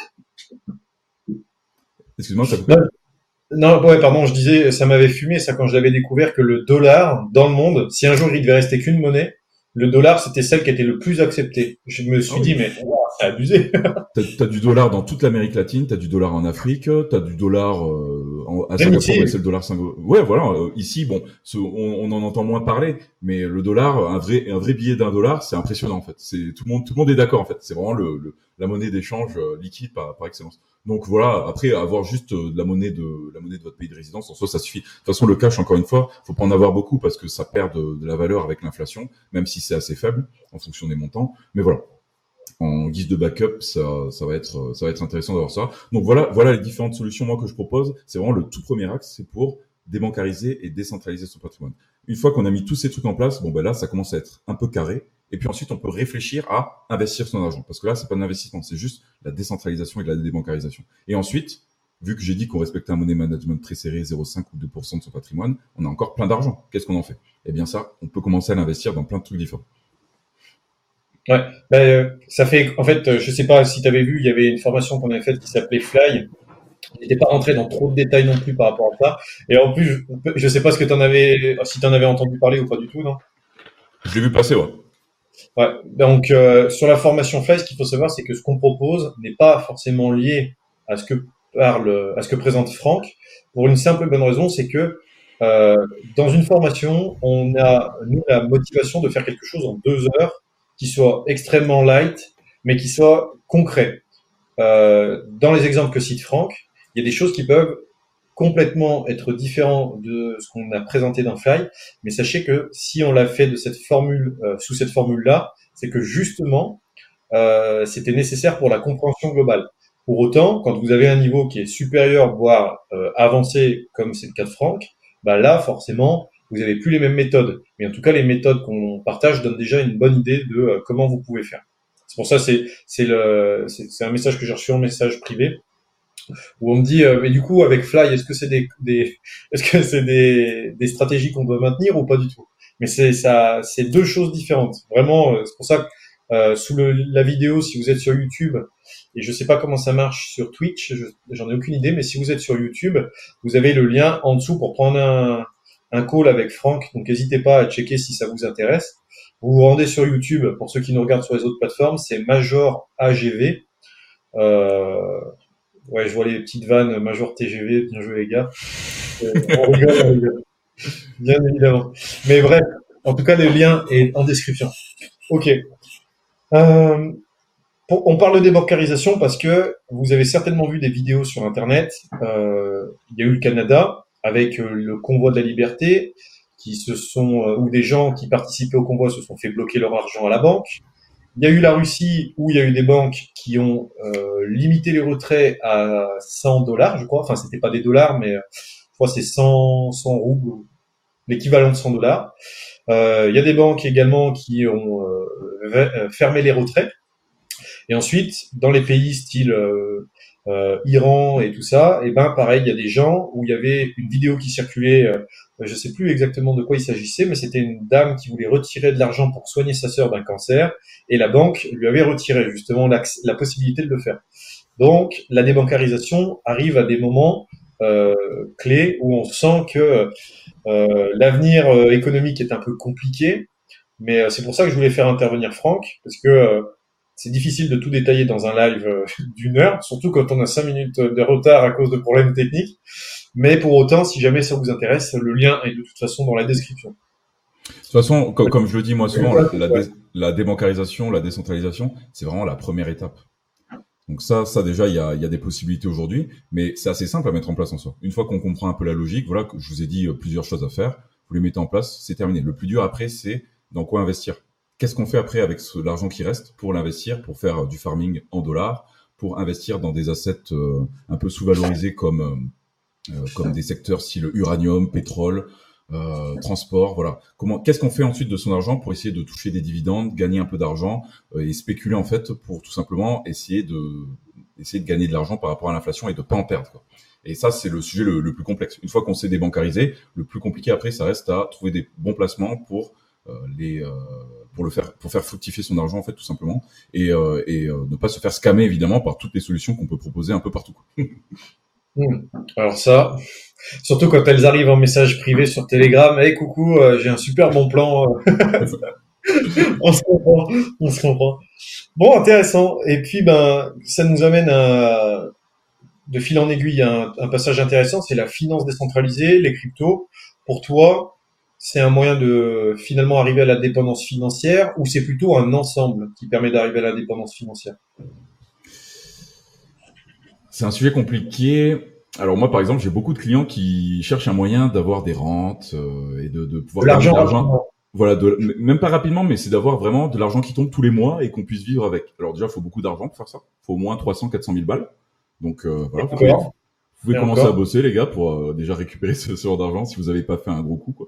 Excuse-moi, ça Non, ouais, pardon, je disais, ça m'avait fumé, ça, quand je l'avais découvert que le dollar, dans le monde, si un jour il devait rester qu'une monnaie, le dollar, c'était celle qui était le plus acceptée. Je me suis dit, mais wow, c'est abusé. T'as du dollar dans toute l'Amérique latine, t'as du dollar en Afrique, t'as du dollar à Singapour, c'est le dollar singapour. Ouais, voilà. Ici, bon, on en entend moins parler, mais le dollar, un vrai billet d'un dollar, c'est impressionnant en fait. C'est tout le monde est d'accord en fait. C'est vraiment la monnaie d'échange liquide par excellence. Donc voilà. Après, avoir juste de la monnaie de votre pays de résidence, en soi, ça suffit. De toute façon, le cash, encore une fois, faut pas en avoir beaucoup parce que ça perd de la valeur avec l'inflation, même si c'est assez faible en fonction des montants. Mais voilà. En guise de backup, ça va être intéressant d'avoir ça. Donc voilà les différentes solutions moi que je propose. C'est vraiment le tout premier axe, c'est pour débancariser et décentraliser son patrimoine. Une fois qu'on a mis tous ces trucs en place, bon ben là ça commence à être un peu carré. Et puis ensuite on peut réfléchir à investir son argent, parce que là c'est pas de l'investissement, c'est juste la décentralisation et de la débancarisation. Et ensuite, vu que j'ai dit qu'on respectait un money management très serré, 0,5 ou 2% de son patrimoine, on a encore plein d'argent. Qu'est-ce qu'on en fait? Eh bien ça, on peut commencer à l'investir dans plein de trucs différents. Ouais, ça fait, en fait, je sais pas si tu avais vu, il y avait une formation qu'on avait faite qui s'appelait Fly. Il n'était pas rentré dans trop de détails non plus par rapport à ça. Et en plus, je sais pas ce que si t'en avais entendu parler ou pas du tout, non? Je l'ai vu passer, ouais. Ouais. Donc, sur la formation Fly, ce qu'il faut savoir, c'est que ce qu'on propose n'est pas forcément lié à ce que présente Franck, pour une simple et bonne raison, c'est que dans une formation, on a nous la motivation de faire quelque chose en 2 heures qui soit extrêmement light, mais qui soit concret. Dans les exemples que cite Franck, il y a des choses qui peuvent complètement être différentes de ce qu'on a présenté dans Fly, mais sachez que si on l'a fait de cette formule, sous cette formule-là, c'est que justement, c'était nécessaire pour la compréhension globale. Pour autant, quand vous avez un niveau qui est supérieur, voire avancé, comme c'est le cas de Franck, bah là, forcément, vous n'avez plus les mêmes méthodes. Mais en tout cas, les méthodes qu'on partage donnent déjà une bonne idée de comment vous pouvez faire. C'est pour ça, c'est un message que j'ai reçu en message privé où on me dit, mais du coup, avec Fly, est-ce que c'est des stratégies qu'on doit maintenir ou pas du tout? Mais c'est deux choses différentes. Vraiment, c'est pour ça que sous la vidéo, si vous êtes sur YouTube, et je sais pas comment ça marche sur Twitch, j'en ai aucune idée, mais si vous êtes sur YouTube, vous avez le lien en dessous pour prendre un call avec Franck, donc n'hésitez pas à checker si ça vous intéresse. Vous vous rendez sur YouTube, pour ceux qui nous regardent sur les autres plateformes, c'est Major AGV. Ouais, je vois les petites vannes, Major TGV, bien joué les gars. On rigole, bien évidemment. Mais bref, en tout cas, le lien est en description. Ok. On parle de débancarisation parce que vous avez certainement vu des vidéos sur Internet. Il y a eu le Canada avec le convoi de la liberté, où des gens qui participaient au convoi se sont fait bloquer leur argent à la banque. Il y a eu la Russie où il y a eu des banques qui ont limité les retraits à 100 dollars, je crois. Enfin, c'était pas des dollars, mais je crois que c'est 100 roubles, l'équivalent de 100 dollars. Il y a des banques également qui ont fermé les retraits. Et ensuite, dans les pays style Iran et tout ça, et ben pareil, il y a des gens où il y avait une vidéo qui circulait, je sais plus exactement de quoi il s'agissait, mais c'était une dame qui voulait retirer de l'argent pour soigner sa sœur d'un cancer, et la banque lui avait retiré justement la possibilité de le faire. Donc, la débancarisation arrive à des moments clés où on sent que l'avenir économique est un peu compliqué, mais c'est pour ça que je voulais faire intervenir Franck, parce que c'est difficile de tout détailler dans un live d'une heure, surtout quand on a 5 minutes de retard à cause de problèmes techniques. Mais pour autant, si jamais ça vous intéresse, le lien est de toute façon dans la description. De toute façon, comme je le dis moi souvent, la débancarisation, la décentralisation, c'est vraiment la première étape. Donc ça déjà, il y a des possibilités aujourd'hui, mais c'est assez simple à mettre en place en soi. Une fois qu'on comprend un peu la logique, voilà, je vous ai dit plusieurs choses à faire, vous les mettez en place, c'est terminé. Le plus dur après, c'est dans quoi investir. Qu'est-ce qu'on fait après avec l'argent qui reste pour l'investir, pour faire du farming en dollars, pour investir dans des assets un peu sous-valorisés comme des secteurs style uranium, pétrole, transport, voilà. Qu'est-ce qu'on fait ensuite de son argent pour essayer de toucher des dividendes, gagner un peu d'argent et spéculer en fait pour tout simplement essayer de gagner de l'argent par rapport à l'inflation et de pas en perdre, quoi. Et ça, c'est le sujet le plus complexe. Une fois qu'on s'est débancarisé, le plus compliqué après, ça reste à trouver des bons placements pour faire fructifier son argent en fait tout simplement et ne pas se faire scammer évidemment par toutes les solutions qu'on peut proposer un peu partout. Alors ça, surtout quand elles arrivent en message privé sur Telegram, hey coucou, j'ai un super bon plan. On se comprend. Bon, intéressant. Et puis ça nous amène de fil en aiguille à un passage intéressant, c'est la finance décentralisée, les cryptos. Pour toi, c'est un moyen de finalement arriver à la dépendance financière ou c'est plutôt un ensemble qui permet d'arriver à la dépendance financière? C'est un sujet compliqué. Alors moi, par exemple, j'ai beaucoup de clients qui cherchent un moyen d'avoir des rentes et de pouvoir gagner de l'argent. Voilà, même pas rapidement, mais c'est d'avoir vraiment de l'argent qui tombe tous les mois et qu'on puisse vivre avec. Alors déjà, il faut beaucoup d'argent pour faire ça. Il faut au moins 300-400 000 balles. Donc voilà, vous pouvez commencer à bosser, les gars, pour déjà récupérer ce genre d'argent si vous n'avez pas fait un gros coup, quoi.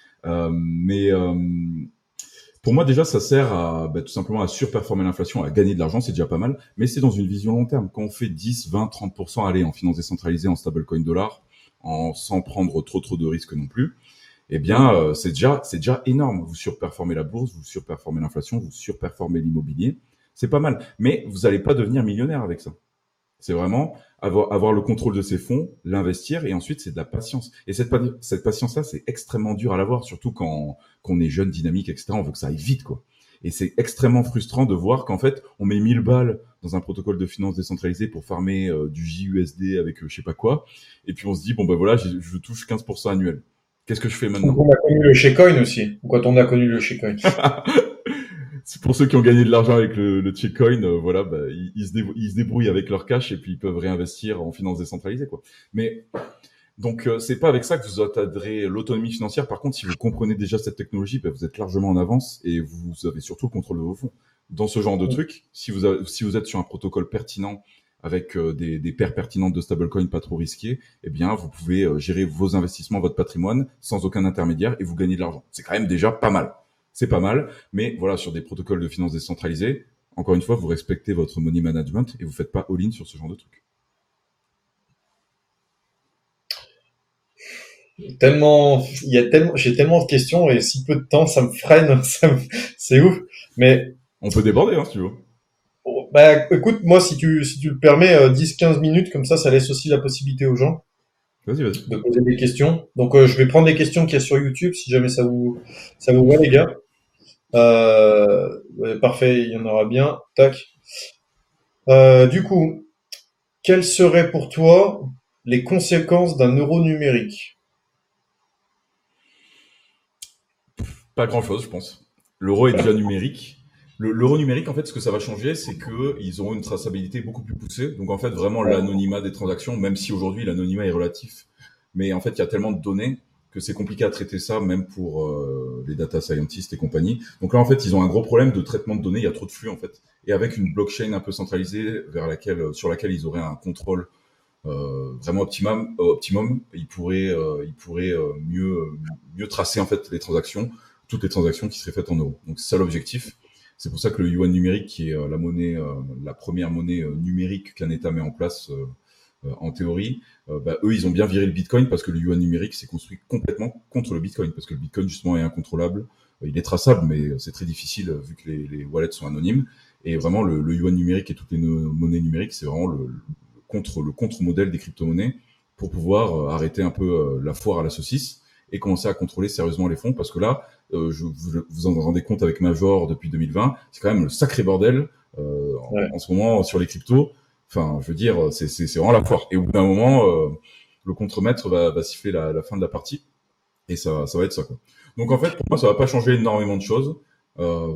Pour moi, déjà, ça sert à tout simplement à surperformer l'inflation, à gagner de l'argent, c'est déjà pas mal, mais c'est dans une vision long terme. Quand on fait 10, 20, 30% aller en finance décentralisée, en stablecoin dollar, sans prendre trop de risques non plus, eh bien, c'est déjà énorme. Vous surperformez la bourse, vous surperformez l'inflation, vous surperformez l'immobilier. C'est pas mal. Mais vous n'allez pas devenir millionnaire avec ça. C'est vraiment avoir le contrôle de ses fonds, l'investir, et ensuite c'est de la patience. Et cette patience-là, c'est extrêmement dur à l'avoir, surtout quand on est jeune, dynamique, etc. On veut que ça aille vite, quoi. Et c'est extrêmement frustrant de voir qu'en fait, on met 1000 balles dans un protocole de finance décentralisé pour farmer du JUSD avec je sais pas quoi, et puis on se dit bon ben voilà, je touche 15% annuel. Qu'est-ce que je fais maintenant? Quand on a connu le shitcoin aussi, ou quand on a connu le shitcoin. C'est pour ceux qui ont gagné de l'argent avec le shitcoin, voilà, ils se débrouillent avec leur cash et puis ils peuvent réinvestir en finance décentralisée, quoi. Mais donc c'est pas avec ça que vous atteindrez l'autonomie financière. Par contre, si vous comprenez déjà cette technologie, vous êtes largement en avance et vous avez surtout le contrôle de vos fonds. Dans ce genre de truc, si vous êtes sur un protocole pertinent avec des paires pertinentes de stablecoin pas trop risquées, eh bien vous pouvez gérer vos investissements, votre patrimoine sans aucun intermédiaire et vous gagnez de l'argent. C'est quand même déjà pas mal. C'est pas mal, mais voilà, sur des protocoles de finance décentralisés, encore une fois, vous respectez votre money management et vous faites pas all-in sur ce genre de truc. J'ai tellement de questions et si peu de temps, ça me freine, c'est ouf. Mais on peut déborder, si tu veux. Écoute, moi, si tu le permets, 10-15 minutes, comme ça laisse aussi la possibilité aux gens. Vas-y. de poser des questions. Donc, je vais prendre des questions qu'il y a sur YouTube, si jamais ça vous va, les gars. Ouais, parfait, il y en aura bien. Tac. Du coup, quelles seraient pour toi les conséquences d'un euro numérique? Pas grand-chose, je pense. L'euro est déjà numérique. L'euro numérique, en fait, ce que ça va changer, c'est que ils auront une traçabilité beaucoup plus poussée. Donc, en fait, vraiment l'anonymat des transactions, même si aujourd'hui l'anonymat est relatif. Mais en fait, il y a tellement de données que c'est compliqué à traiter ça, même pour les data scientists et compagnie. Donc là, en fait, ils ont un gros problème de traitement de données. Il y a trop de flux, en fait. Et avec une blockchain un peu centralisée sur laquelle ils auraient un contrôle vraiment optimum, ils pourraient mieux tracer en fait les transactions, toutes les transactions qui seraient faites en euros. Donc c'est ça l'objectif. C'est pour ça que le yuan numérique, qui est la première monnaie numérique qu'un État met en place en théorie, eux ils ont bien viré le Bitcoin parce que le yuan numérique s'est construit complètement contre le Bitcoin parce que le Bitcoin justement est incontrôlable. Il est traçable, mais c'est très difficile vu que les wallets sont anonymes. Et vraiment le yuan numérique et toutes les monnaies numériques, c'est vraiment le contre-modèle des crypto-monnaies pour pouvoir arrêter un peu la foire à la saucisse et commencer à contrôler sérieusement les fonds parce que là, vous en rendez compte avec Major depuis 2020, c'est quand même le sacré bordel Ouais. en ce moment sur les cryptos. Enfin, je veux dire, c'est vraiment la foire. Et au bout d'un moment, le contremaître va siffler la fin de la partie et ça va être ça, quoi. Donc en fait, pour moi, ça va pas changer énormément de choses. Euh,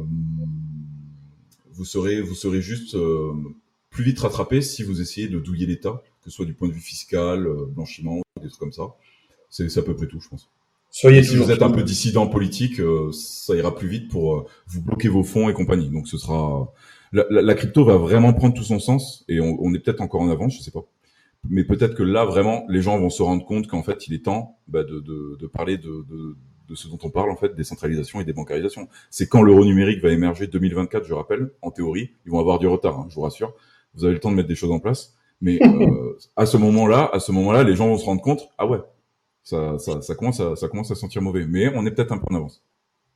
vous serez juste plus vite rattrapé si vous essayez de douiller l'État, que ce soit du point de vue fiscal, blanchiment, des trucs comme ça. C'est à peu près tout, je pense. Et Soyez si vous toujours êtes un curieux. peu dissident politique, ça ira plus vite pour vous bloquer vos fonds et compagnie. Donc ce sera la crypto va vraiment prendre tout son sens et on est peut-être encore en avance, je sais pas. Mais peut-être que là vraiment les gens vont se rendre compte qu'en fait il est temps de parler de ce dont on parle en fait, décentralisation et débancarisation. C'est quand l'euro numérique va émerger 2024, je rappelle, en théorie, ils vont avoir du retard, hein, je vous rassure. Vous avez le temps de mettre des choses en place, mais à ce moment-là, les gens vont se rendre compte, ah ouais, ça commence à sentir mauvais. Mais on est peut-être un peu en avance.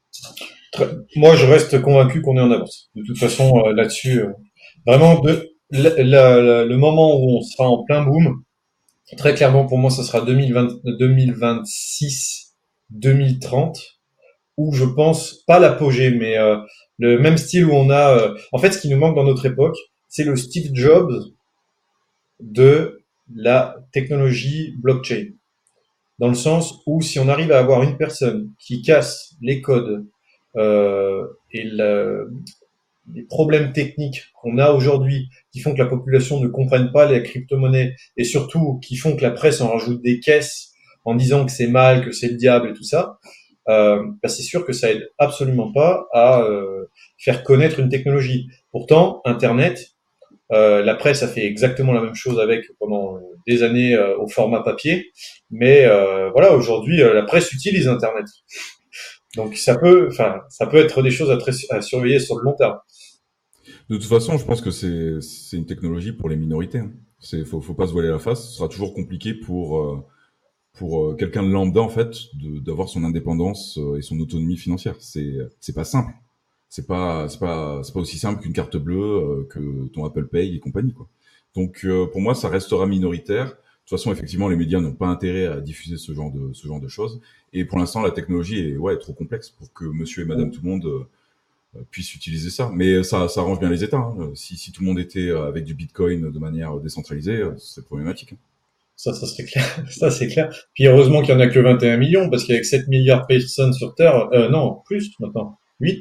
Moi, je reste convaincu qu'on est en avance. De toute façon, là-dessus, vraiment, le moment où on sera en plein boom, très clairement, pour moi, ça sera 2020, 2026, 2030, où je pense, pas l'apogée, mais le même style où on a... en fait, ce qui nous manque dans notre époque, c'est le Steve Jobs de la technologie blockchain. Dans le sens où si on arrive à avoir une personne qui casse les codes et les problèmes techniques qu'on a aujourd'hui qui font que la population ne comprenne pas les crypto-monnaies et surtout qui font que la presse en rajoute des caisses en disant que c'est mal, que c'est le diable et tout ça, c'est sûr que ça aide absolument pas à faire connaître une technologie. Pourtant, Internet, la presse a fait exactement la même chose avec pendant des années au format papier, mais voilà, aujourd'hui, la presse utilise Internet. Donc ça peut être des choses à surveiller sur le long terme. De toute façon, je pense que c'est une technologie pour les minorités, hein. Faut pas se voiler la face. Ce sera toujours compliqué pour quelqu'un de lambda en fait d'avoir son indépendance et son autonomie financière. C'est pas simple. C'est pas aussi simple qu'une carte bleue, que ton Apple Pay et compagnie, quoi. Donc pour moi, ça restera minoritaire. De toute façon, effectivement, les médias n'ont pas intérêt à diffuser ce genre de choses. Et pour l'instant, la technologie est trop complexe pour que Monsieur et Madame tout le monde puissent utiliser ça. Mais ça arrange bien les États, hein. Si tout le monde était avec du Bitcoin de manière décentralisée, ce serait problématique, hein. Ça serait clair. Ça, c'est clair. Puis heureusement qu'il y en a que 21 millions, parce qu'avec 7 milliards de personnes sur Terre, non, plus maintenant.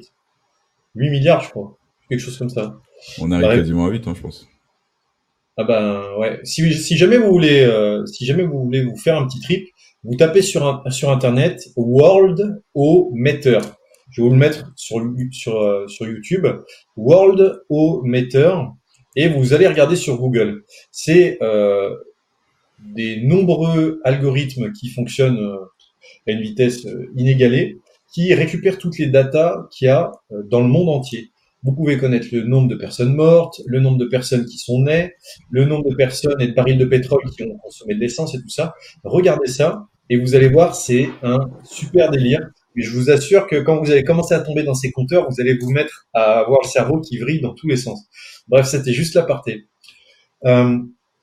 8 milliards, je crois. Quelque chose comme ça. On arrive Bref. quasiment à 8, hein, je pense. Ah ben ouais. Si jamais vous voulez vous faire un petit trip, vous tapez sur internet World O Meter. Je vais vous le mettre sur YouTube. World O Meter et vous allez regarder sur Google. C'est des nombreux algorithmes qui fonctionnent à une vitesse inégalée, qui récupèrent toutes les datas qu'il y a dans le monde entier. Vous pouvez connaître le nombre de personnes mortes, le nombre de personnes qui sont nées, le nombre de personnes et de barils de pétrole qui ont consommé de l'essence et tout ça. Regardez ça et vous allez voir, c'est un super délire. Mais je vous assure que quand vous allez commencer à tomber dans ces compteurs, vous allez vous mettre à avoir le cerveau qui vrille dans tous les sens. Bref, c'était juste l'aparté. Euh,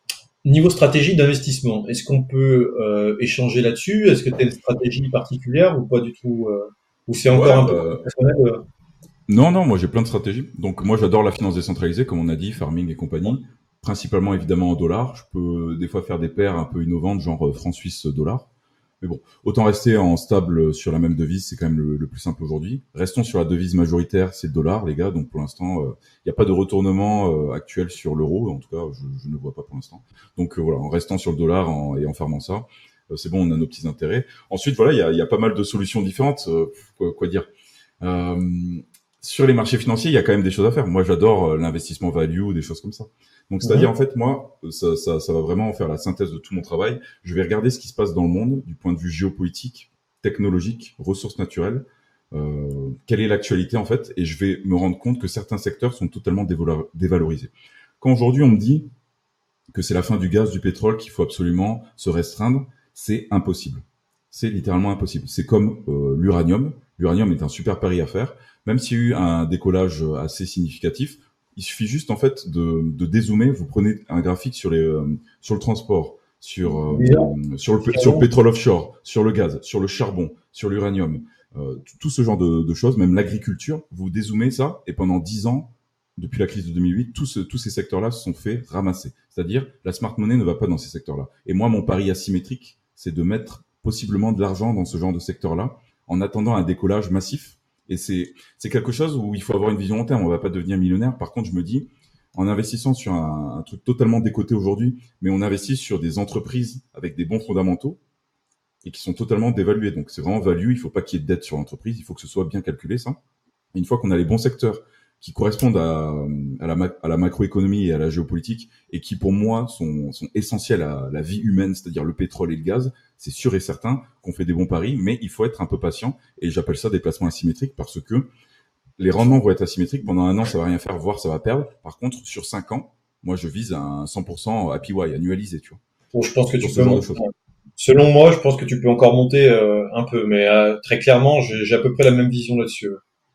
Niveau stratégie d'investissement, est-ce qu'on peut échanger là-dessus? Est-ce que tu as une stratégie particulière ou pas du tout ou c'est encore Ouais, un peu bah, personnel non, non, moi j'ai plein de stratégies. Donc moi j'adore la finance décentralisée, comme on a dit, farming et compagnie, principalement évidemment en dollars. Je peux des fois faire des paires un peu innovantes, genre franc-suisse dollar. Mais bon, autant rester en stable sur la même devise, c'est quand même le plus simple aujourd'hui. Restons sur la devise majoritaire, c'est le dollar, les gars. Donc pour l'instant, il n'y a pas de retournement actuel sur l'euro. En tout cas, je ne vois pas pour l'instant. Donc voilà, en restant sur le dollar et en fermant ça, c'est bon, on a nos petits intérêts. Ensuite, voilà, il y a pas mal de solutions différentes. Quoi dire euh, Sur les marchés financiers, il y a quand même des choses à faire. Moi, j'adore l'investissement value, des choses comme ça. Donc, c'est-à-dire, en Mhm. fait, moi, ça va vraiment faire la synthèse de tout mon travail. Je vais regarder ce qui se passe dans le monde du point de vue géopolitique, technologique, ressources naturelles. Quelle est l'actualité, en fait, et je vais me rendre compte que certains secteurs sont totalement dévalorisés. Quand aujourd'hui, on me dit que c'est la fin du gaz, du pétrole, qu'il faut absolument se restreindre, c'est impossible. C'est littéralement impossible. C'est comme l'uranium. L'uranium est un super pari à faire. Même s'il y a eu un décollage assez significatif, il suffit juste en fait de dézoomer. Vous prenez un graphique sur le transport, Déjà, sur le pétrole offshore, sur le gaz, sur le charbon, sur l'uranium, tout ce genre de choses, même l'agriculture. Vous dézoomez ça et pendant 10 ans, depuis la crise de 2008, tous ces secteurs-là se sont fait ramasser. C'est-à-dire, la smart money ne va pas dans ces secteurs-là. Et moi, mon pari asymétrique, c'est de mettre possiblement de l'argent dans ce genre de secteur-là, en attendant un décollage massif. Et c'est quelque chose où il faut avoir une vision long terme. On va pas devenir millionnaire. Par contre, je me dis, en investissant sur un truc totalement décoté aujourd'hui, mais on investit sur des entreprises avec des bons fondamentaux et qui sont totalement dévaluées. Donc, c'est vraiment value. Il faut pas qu'il y ait de dette sur l'entreprise. Il faut que ce soit bien calculé, ça. Et une fois qu'on a les bons secteurs qui correspondent à la macroéconomie et à la géopolitique et qui pour moi sont essentiels à la vie humaine, c'est-à-dire le pétrole et le gaz, c'est sûr et certain qu'on fait des bons paris, mais il faut être un peu patient et j'appelle ça des placements asymétriques parce que les rendements vont être asymétriques. Pendant un an, ça va rien faire, voire ça va perdre. Par contre, sur 5 ans, moi je vise un 100% APY, annualisé, tu vois, bon, je pense que sur tu ce peux genre de monter. choses. Selon moi, je pense que tu peux encore monter un peu, mais très clairement, j'ai à peu près la même vision là-dessus.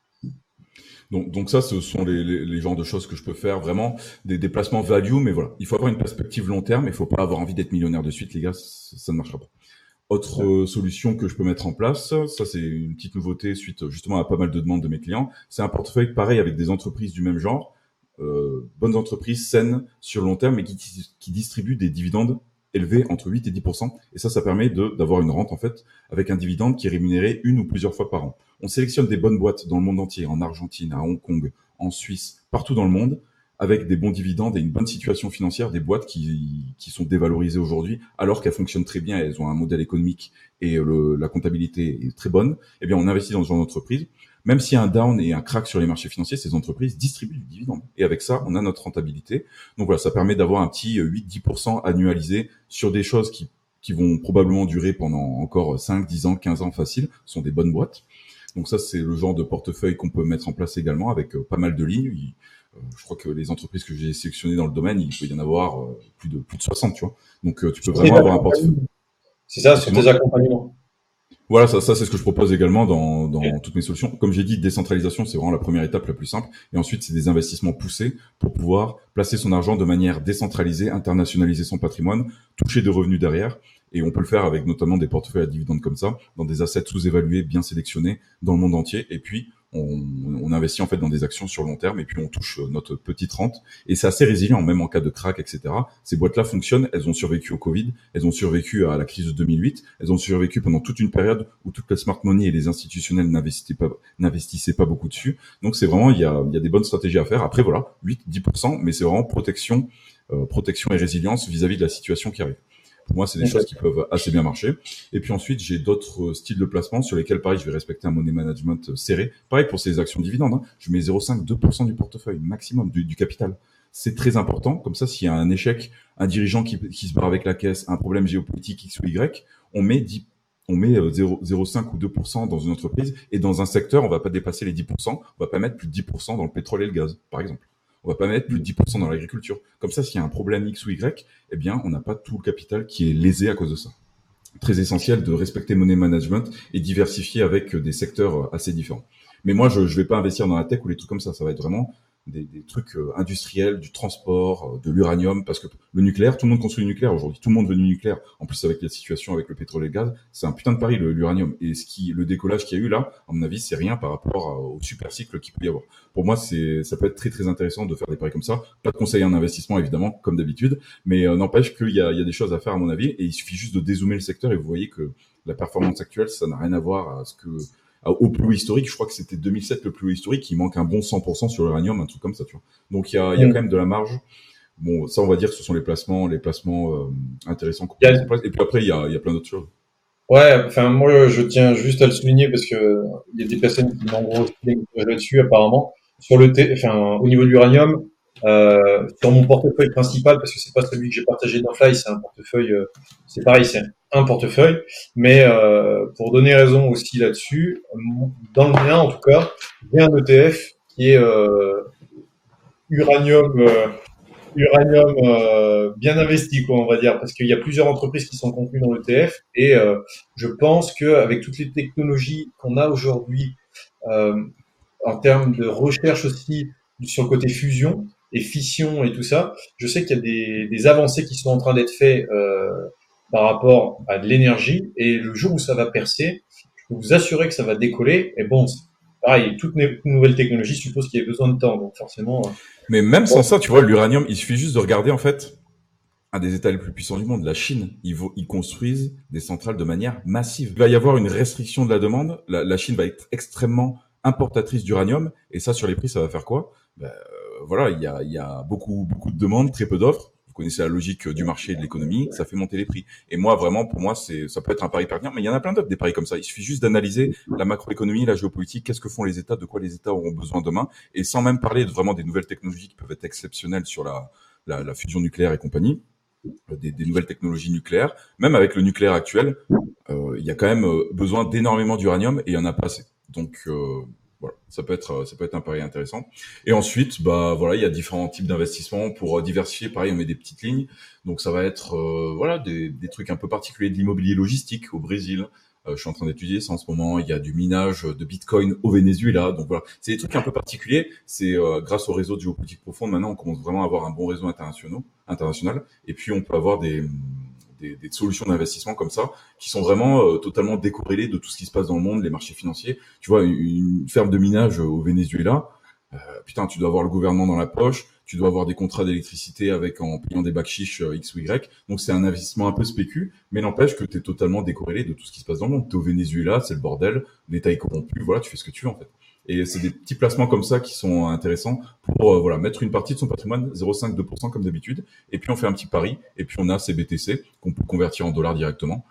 Donc ça, ce sont les genres de choses que je peux faire, vraiment des placements value, mais voilà, il faut avoir une perspective long terme, il faut pas avoir envie d'être millionnaire de suite, les gars, ça ne marchera pas. Autre solution que je peux mettre en place, ça c'est une petite nouveauté suite justement à pas mal de demandes de mes clients, c'est un portefeuille pareil avec des entreprises du même genre, bonnes entreprises saines sur le long terme et qui distribuent des dividendes élevés entre 8 et 10%. Et ça permet d'avoir une rente en fait avec un dividende qui est rémunéré une ou plusieurs fois par an. On sélectionne des bonnes boîtes dans le monde entier, en Argentine, à Hong Kong, en Suisse, partout dans le monde, avec des bons dividendes et une bonne situation financière, des boîtes qui sont dévalorisées aujourd'hui, alors qu'elles fonctionnent très bien, elles ont un modèle économique et la comptabilité est très bonne. Eh bien, on investit dans ce genre d'entreprise. Même s'il y a un down et un crack sur les marchés financiers, ces entreprises distribuent du dividende. Et avec ça, on a notre rentabilité. Donc voilà, ça permet d'avoir un petit 8-10% annualisé sur des choses qui vont probablement durer pendant encore 5, 10 ans, 15 ans facile. Ce sont des bonnes boîtes. Donc ça, c'est le genre de portefeuille qu'on peut mettre en place également avec pas mal de lignes. Je crois que les entreprises que j'ai sélectionnées dans le domaine, il peut y en avoir plus de 60, tu vois. Donc tu peux Sur tes vraiment avoir un portefeuille. accompagnements. C'est ça, sur tes Excuse-moi. accompagnements. Voilà, ça c'est ce que je propose également dans Ok. toutes mes solutions. Comme j'ai dit, décentralisation, c'est vraiment la première étape la plus simple. Et ensuite, c'est des investissements poussés pour pouvoir placer son argent de manière décentralisée, internationaliser son patrimoine, toucher des revenus derrière. Et on peut le faire avec notamment des portefeuilles à dividendes comme ça, dans des assets sous-évalués, bien sélectionnés dans le monde entier. Et puis, on investit en fait dans des actions sur le long terme et puis on touche notre petite rente. Et c'est assez résilient, même en cas de crack, etc. Ces boîtes-là fonctionnent, elles ont survécu au Covid, elles ont survécu à la crise de 2008, elles ont survécu pendant toute une période où toute la smart money et les institutionnels n'investissaient pas beaucoup dessus. Donc c'est vraiment, il y a des bonnes stratégies à faire. Après voilà, 8-10%, mais c'est vraiment protection et résilience vis-à-vis de la situation qui arrive. Pour moi, c'est des choses qui peuvent assez bien marcher. Et puis ensuite, j'ai d'autres styles de placement sur lesquels, pareil, je vais respecter un money management serré. Pareil pour ces actions dividendes, hein. Je mets 0,5-2% du portefeuille, maximum du capital. C'est très important. Comme ça, s'il y a un échec, un dirigeant qui se barre avec la caisse, un problème géopolitique X ou Y, on met 0,5 ou 2% dans une entreprise et dans un secteur, on va pas dépasser les 10%, on va pas mettre plus de 10% dans le pétrole et le gaz, par exemple. On va pas mettre plus de 10% dans l'agriculture. Comme ça, s'il y a un problème X ou Y, eh bien, on n'a pas tout le capital qui est lésé à cause de ça. Très essentiel de respecter money management et diversifier avec des secteurs assez différents. Mais moi, je vais pas investir dans la tech ou les trucs comme ça. Ça va être vraiment des trucs industriels, du transport, de l'uranium, parce que le nucléaire, tout le monde construit le nucléaire aujourd'hui, tout le monde veut du nucléaire. En plus, avec la situation avec le pétrole et le gaz, c'est un putain de pari, l'uranium. Et le décollage qu'il y a eu là, à mon avis, c'est rien par rapport au super cycle qu'il peut y avoir. Pour moi, ça peut être très très intéressant de faire des paris comme ça. Pas de conseil en investissement, évidemment, comme d'habitude, mais n'empêche qu'il y a des choses à faire, à mon avis, et il suffit juste de dézoomer le secteur et vous voyez que la performance actuelle, ça n'a rien à voir au plus haut historique. Je crois que c'était 2007 le plus haut historique. Il manque un bon 100% sur l'uranium, un truc comme ça, tu vois. Donc il y a quand même de la marge. Bon, ça, on va dire que ce sont les placements intéressants qu'on peut mettre en place. Et puis après, il y a plein d'autres choses. Ouais, enfin moi je tiens juste à le souligner parce que il y a des personnes qui m'ont gros là-dessus apparemment sur enfin au niveau de l'uranium sur mon portefeuille principal parce que c'est pas celui que j'ai partagé dans Fly, c'est un portefeuille c'est pareil, c'est un portefeuille mais pour donner raison aussi là-dessus dans le mien en tout cas, il y a un ETF qui est uranium uranium bien investi, quoi, on va dire, parce qu'il y a plusieurs entreprises qui sont contenues dans l'ETF et je pense qu'avec toutes les technologies qu'on a aujourd'hui, euh, en termes de recherche aussi sur le côté fusion et fission et tout ça, je sais qu'il y a des avancées qui sont en train d'être faites par rapport à de l'énergie et le jour où ça va percer, je peux vous assurer que ça va décoller. Et bon, pareil, toute nouvelle technologie suppose qu'il y ait besoin de temps, donc forcément. Mais même Bon. sans ça, tu vois, l'uranium, il suffit juste de regarder, en fait, un des États les plus puissants du monde, la Chine. Ils construisent des centrales de manière massive. Il va y avoir une restriction de la demande. La Chine va être extrêmement importatrice d'uranium. Et ça, sur les prix, ça va faire quoi? Voilà, il y a beaucoup, beaucoup de demandes, très peu d'offres. Vous connaissez la logique du marché et de l'économie, ça fait monter les prix. Et moi, vraiment, pour moi, ça peut être un pari pertinent, mais il y en a plein d'autres des paris comme ça. Il suffit juste d'analyser la macroéconomie, la géopolitique, qu'est-ce que font les États, de quoi les États auront besoin demain, et sans même parler vraiment des nouvelles technologies qui peuvent être exceptionnelles sur la fusion nucléaire et compagnie, des nouvelles technologies nucléaires. Même avec le nucléaire actuel, il y a quand même besoin d'énormément d'uranium et il y en a pas assez. Donc voilà, ça peut être un pari intéressant. Et ensuite, bah voilà, il y a différents types d'investissements pour diversifier. Pareil, on met des petites lignes. Donc ça va être voilà des trucs un peu particuliers, de l'immobilier logistique au Brésil. Je suis en train d'étudier ça en ce moment. Il y a du minage de Bitcoin au Venezuela. Donc voilà, c'est des trucs un peu particuliers. C'est grâce au réseau de géopolitique profonde, maintenant, on commence vraiment à avoir un bon réseau international. Et puis on peut avoir des solutions d'investissement comme ça qui sont vraiment totalement décorrélées de tout ce qui se passe dans le monde, les marchés financiers. Tu vois, une ferme de minage au Venezuela, putain, tu dois avoir le gouvernement dans la poche, tu dois avoir des contrats d'électricité avec en payant des bacs chiches X ou Y. Donc c'est un investissement un peu spécu, mais n'empêche que tu es totalement décorrélé de tout ce qui se passe dans le monde. Tu es au Venezuela, c'est le bordel, l'État est corrompu, voilà, tu fais ce que tu veux en fait. Et c'est des petits placements comme ça qui sont intéressants pour voilà, mettre une partie de son patrimoine, 0,5-2% comme d'habitude, et puis on fait un petit pari, et puis on a ces BTC qu'on peut convertir en dollars directement,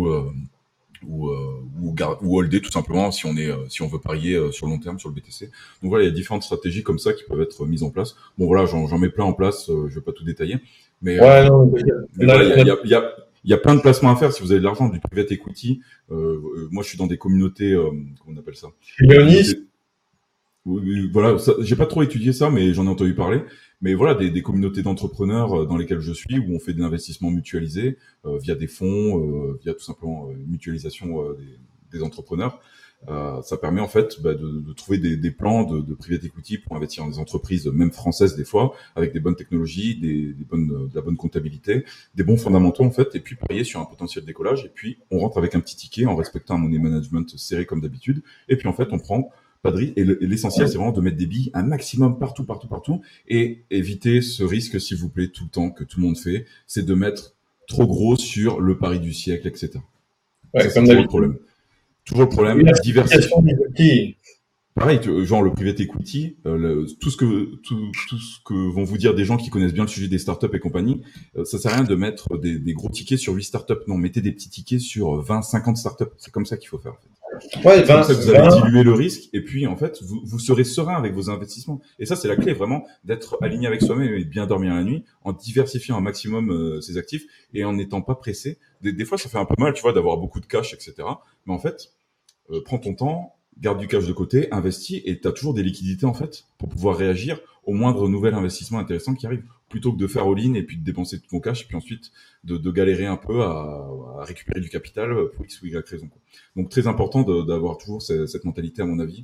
ou holder tout simplement si on veut parier sur le long terme sur le BTC. Donc voilà, il y a différentes stratégies comme ça qui peuvent être mises en place. Bon voilà, j'en mets plein en place, je vais pas tout détailler, mais Ouais, non, mais voilà, il y a plein de placements à faire si vous avez de l'argent, du private equity. Moi, je suis dans des communautés, comment on appelle ça? Léonis, Oui, oui, voilà, j'ai pas trop étudié ça, mais j'en ai entendu parler. Mais voilà, des communautés d'entrepreneurs dans lesquelles je suis, où on fait de l'investissement mutualisé via des fonds, via tout simplement une mutualisation des entrepreneurs. Ça permet en fait de trouver des plans de private equity pour investir dans des entreprises, même françaises des fois, avec des bonnes technologies, de la bonne comptabilité, des bons fondamentaux en fait, et puis parier sur un potentiel décollage. Et puis on rentre avec un petit ticket en respectant un money management serré comme d'habitude. Et puis en fait on prend pas de risque. Et l'essentiel, c'est vraiment de mettre des billes un maximum partout, partout, partout, et éviter ce risque, s'il vous plaît, tout le temps que tout le monde fait, c'est de mettre trop gros sur le pari du siècle, etc. Ça, ouais, c'est comme toujours le d'habitude. problème. Toujours le Oui, problème, la diversifier. certification des outils. Pareil, genre le private equity, tout ce que vont vous dire des gens qui connaissent bien le sujet des startups et compagnie, ça sert à rien de mettre des gros tickets sur 8 startups. Non, mettez des petits tickets sur 20, 50 startups. C'est comme ça qu'il faut faire. En fait. Ouais, C'est comme 20, ça que vous allez 20, diluer le risque et puis en fait vous serez serein avec vos investissements. Et ça c'est la clé vraiment d'être aligné avec soi-même et de bien dormir la nuit en diversifiant un maximum ses actifs et en n'étant pas pressé. Des fois ça fait un peu mal tu vois d'avoir beaucoup de cash etc. Mais en fait prends ton temps, garde du cash de côté, investis et tu as toujours des liquidités en fait pour pouvoir réagir au moindre nouvel investissement intéressant qui arrive plutôt que de faire all-in et puis de dépenser tout ton cash et puis ensuite de galérer un peu à récupérer du capital pour X ou Y raison. Quoi. Donc très important d'avoir toujours cette mentalité à mon avis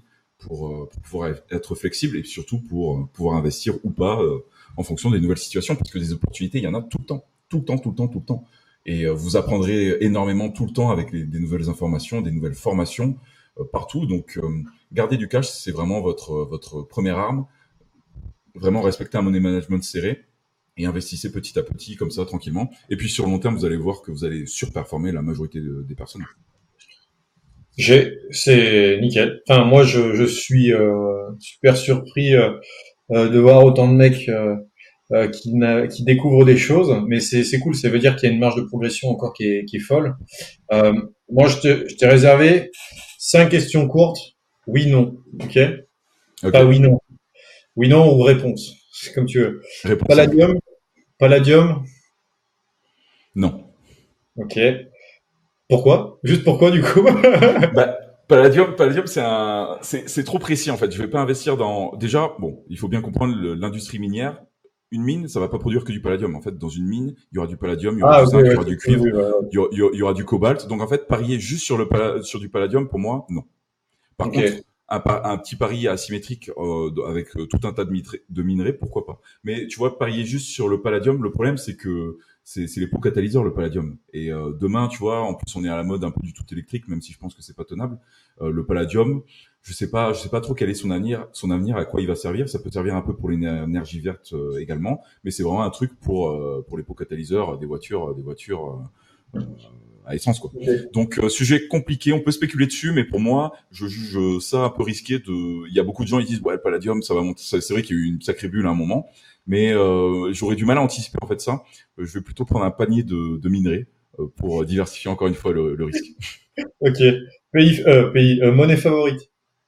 pour pouvoir être flexible et surtout pour pouvoir investir ou pas en fonction des nouvelles situations, parce que des opportunités, il y en a tout le temps, tout le temps, tout le temps, tout le temps. Et vous apprendrez énormément tout le temps avec des nouvelles informations, des nouvelles formations partout. Donc, garder du cash, c'est vraiment votre première arme. Vraiment respecter un money management serré et investissez petit à petit comme ça tranquillement. Et puis sur le long terme, vous allez voir que vous allez surperformer la majorité des personnes. C'est nickel. Enfin, moi, je suis super surpris de voir autant de mecs qui découvrent des choses, mais c'est cool. Ça veut dire qu'il y a une marge de progression encore qui est folle. Moi, je t'ai réservé 5 questions courtes. Oui, non. Ok. Pas oui, non. Oui, non ou réponse. C'est comme tu veux. Réponse. Palladium. Palladium. Non. Ok. Pourquoi? Juste pourquoi du coup? Bah, Palladium, c'est trop précis en fait. Je vais pas investir dans. Déjà, bon, il faut bien comprendre l'industrie minière. Une mine, ça va pas produire que du palladium. En fait, dans une mine, il y aura du palladium, il y aura du zinc, il y aura du cuivre, il y aura du cobalt. Donc en fait, parier juste sur du palladium, pour moi, non. Par contre, un petit pari asymétrique avec tout un tas de minerais, pourquoi pas. Mais tu vois, parier juste sur le palladium, le problème c'est que c'est les pots catalyseurs, le palladium. Et demain, tu vois, en plus on est à la mode un peu du tout électrique, même si je pense que c'est pas tenable. Le palladium, je sais pas trop quel est son avenir, à quoi il va servir. Ça peut servir un peu pour l'énergie verte également, mais c'est vraiment un truc pour les pots catalyseurs des voitures à essence quoi. Donc sujet compliqué, on peut spéculer dessus, mais pour moi, je juge ça un peu risqué. Il y a beaucoup de gens qui disent ouais le palladium ça va monter. C'est vrai qu'il y a eu une sacrée bulle à un moment, mais j'aurais du mal à anticiper en fait ça. Je vais plutôt prendre un panier de minerais pour diversifier encore une fois le risque. Ok. Monnaie favorite.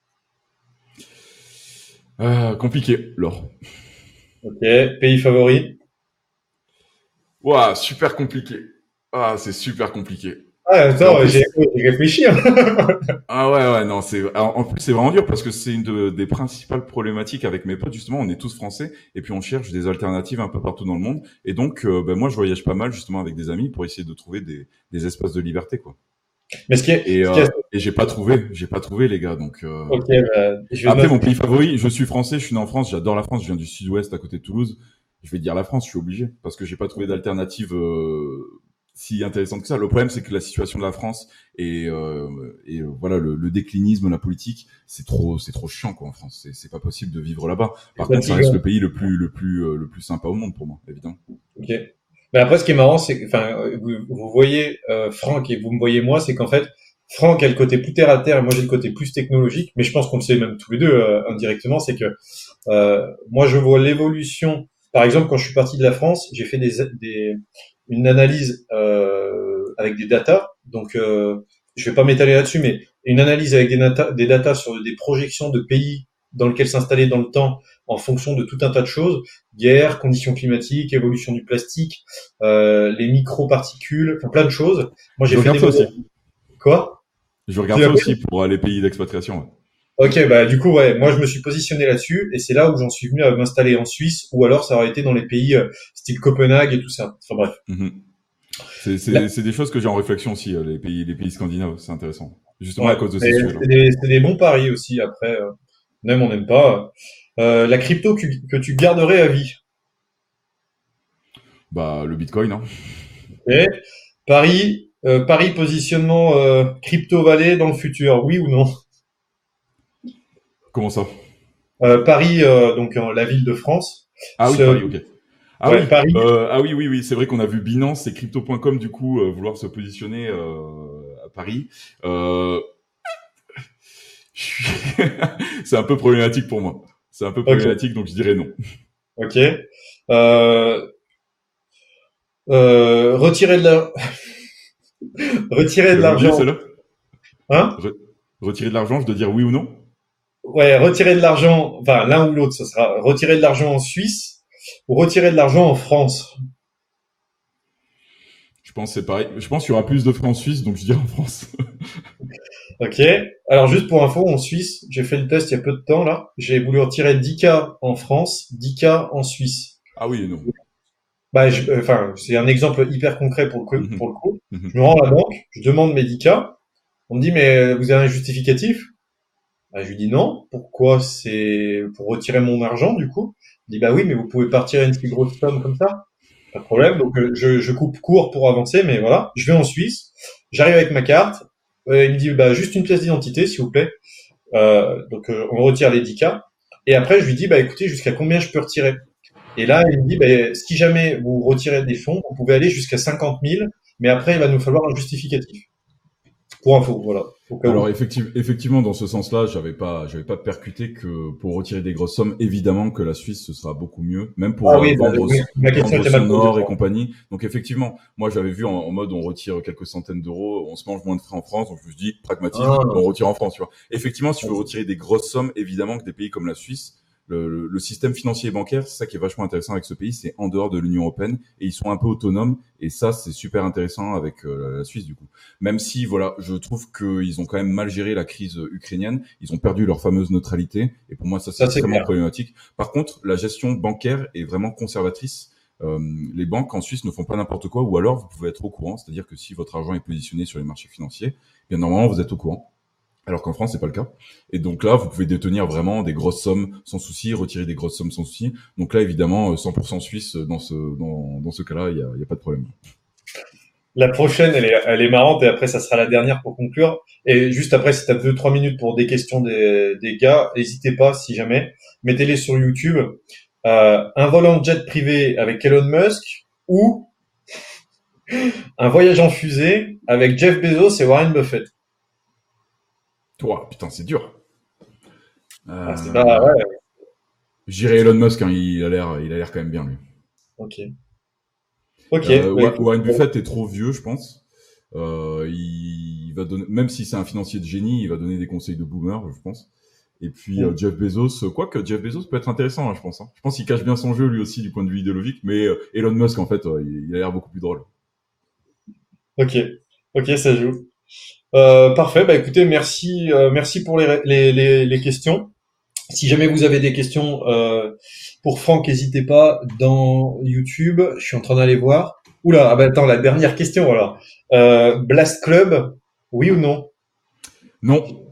Compliqué, l'or. Ok. Pays favori. Ouah, super compliqué. Ah, c'est super compliqué. Ah, attends, j'ai réfléchi. Hein. Ah ouais, non, en plus c'est vraiment dur parce que c'est des principales problématiques avec mes potes, justement, on est tous français et puis on cherche des alternatives un peu partout dans le monde. Et donc, moi, je voyage pas mal justement avec des amis pour essayer de trouver des espaces de liberté, quoi. Mais et j'ai pas trouvé les gars, donc. Ok, après, mon pays favori, je suis français, je suis né en France, j'adore la France, je viens du sud-ouest à côté de Toulouse. Je vais dire la France, je suis obligé parce que j'ai pas trouvé d'alternative si intéressante que ça. Le problème, c'est que la situation de la France et voilà le déclinisme, la politique, c'est trop chiant quoi en France. C'est pas possible de vivre là-bas. Par contre, ça reste le pays le plus sympa au monde pour moi, évidemment. Ok. Mais après, ce qui est marrant, c'est que, enfin, vous voyez Franck et vous me voyez moi, c'est qu'en fait, Franck a le côté plus terre à terre, et moi j'ai le côté plus technologique. Mais je pense qu'on le sait même tous les deux indirectement, c'est que moi je vois l'évolution. Par exemple, quand je suis parti de la France, j'ai fait une analyse avec des datas. Donc, je vais pas m'étaler là-dessus, mais une analyse avec des datas sur des projections de pays dans lesquels s'installer dans le temps en fonction de tout un tas de choses, guerre, conditions climatiques, évolution du plastique, les microparticules, enfin, plein de choses. Moi, j'ai fait des aussi. Quoi? Je regarde ça aussi pour les pays d'expatriation. Ouais. Ok, bah du coup, ouais, moi je me suis positionné là-dessus et c'est là où j'en suis venu à m'installer en Suisse ou alors ça aurait été dans les pays style Copenhague et tout ça. Enfin bref. Mm-hmm. C'est des choses que j'ai en réflexion aussi, les pays scandinaves, c'est intéressant. Justement à cause de ces sujets-là. C'est des bons paris aussi après. On aime, on n'aime pas. La crypto que tu garderais à vie. Bah le Bitcoin, hein. Et Paris positionnement crypto-vallée dans le futur, oui ou non? Comment ça? Paris, donc la ville de France. Ah oui, Paris, ok. Ah ouais, oui, Paris. Oui, c'est vrai qu'on a vu Binance et Crypto.com du coup vouloir se positionner à Paris. C'est un peu problématique pour moi. C'est un peu problématique, donc je dirais non. Ok. Retirer de l'argent. Hein? Retirer de l'argent, je dois dire oui ou non? Ouais, retirer de l'argent, enfin l'un ou l'autre, ça sera retirer de l'argent en Suisse ou retirer de l'argent en France. Je pense c'est pareil. Je pense qu'il y aura plus de frais en Suisse, donc je dirais en France. Ok. Alors juste pour info, en Suisse, j'ai fait le test il y a peu de temps là. J'ai voulu retirer 10K en France, 10K en Suisse. Ah oui et non. Bah, c'est un exemple hyper concret pour le coup. Mm-hmm. Je me rends à la banque, je demande mes 10K. On me dit mais vous avez un justificatif? Ah, je lui dis non. Pourquoi? C'est pour retirer mon argent, du coup. Il dit, bah oui, mais vous pouvez pas retirer une si grosse somme comme ça. Pas de problème. Donc, je coupe court pour avancer, mais voilà. Je vais en Suisse. J'arrive avec ma carte. Il me dit, bah, juste une pièce d'identité, s'il vous plaît. Donc, on retire les 10K. Et après, je lui dis, bah, écoutez, jusqu'à combien je peux retirer? Et là, il me dit, bah, si jamais vous retirez des fonds, vous pouvez aller jusqu'à 50 000, mais après, il va nous falloir un justificatif. Pour info, voilà. Au cas Alors où. effectivement, dans ce sens-là, j'avais pas percuté que pour retirer des grosses sommes, évidemment que la Suisse ce sera beaucoup mieux, même Ah pour oui, bah, oui, ma question vendre était mal son posée, je or et crois. compagnie. Donc effectivement, moi j'avais vu en mode on retire quelques centaines d'euros, on se mange moins de frais en France, donc je me suis dit pragmatisme, on Ah, retire en France, tu vois. Effectivement, si tu veux retirer des grosses sommes, évidemment que des pays comme la Suisse, le système financier et bancaire, c'est ça qui est vachement intéressant avec ce pays, c'est en dehors de l'Union européenne et ils sont un peu autonomes et ça c'est super intéressant avec la Suisse du coup. Même si, voilà, je trouve qu'ils ont quand même mal géré la crise ukrainienne. Ils ont perdu leur fameuse neutralité. Et pour moi, ça, c'est ça c'est extrêmement clair. problématique. Par contre, la gestion bancaire est vraiment conservatrice. Les banques en Suisse ne font pas n'importe quoi, ou alors vous pouvez être au courant. C'est-à-dire que si votre argent est positionné sur les marchés financiers, bien normalement, vous êtes au courant. Alors qu'en France, c'est pas le cas. Et donc là, vous pouvez détenir vraiment des grosses sommes sans souci, retirer des grosses sommes sans souci. Donc là, évidemment, 100% suisse dans ce cas-là, il y a pas de problème. La prochaine, elle est marrante et après, ça sera la dernière pour conclure. Et juste après, si tu as 2-3 minutes pour des questions des gars, n'hésitez pas si jamais. Mettez-les sur YouTube. Un vol en jet privé avec Elon Musk ou un voyage en fusée avec Jeff Bezos et Warren Buffett. Toi, putain, c'est dur. Ah, c'est pas, Euh, ouais, J'irai Elon Musk, hein, il a l'air quand même bien lui. ok. Ok, bah écoute, Warren Buffett est trop vieux, je pense. Il va donner, même si c'est un financier de génie, il va donner des conseils de boomer, je pense. Et puis Jeff Bezos, quoique Jeff Bezos peut être intéressant, hein, je pense. Hein. Je pense qu'il cache bien son jeu lui aussi du point de vue idéologique, mais Elon Musk en fait, il a l'air beaucoup plus drôle. ok, ok, ça joue. Parfait, bah écoutez, merci pour les questions. Si jamais vous avez des questions pour Franck, n'hésitez pas dans YouTube. Je suis en train d'aller voir. Oula, ah bah attends, la dernière question alors. Blast Club, oui ou non? Non,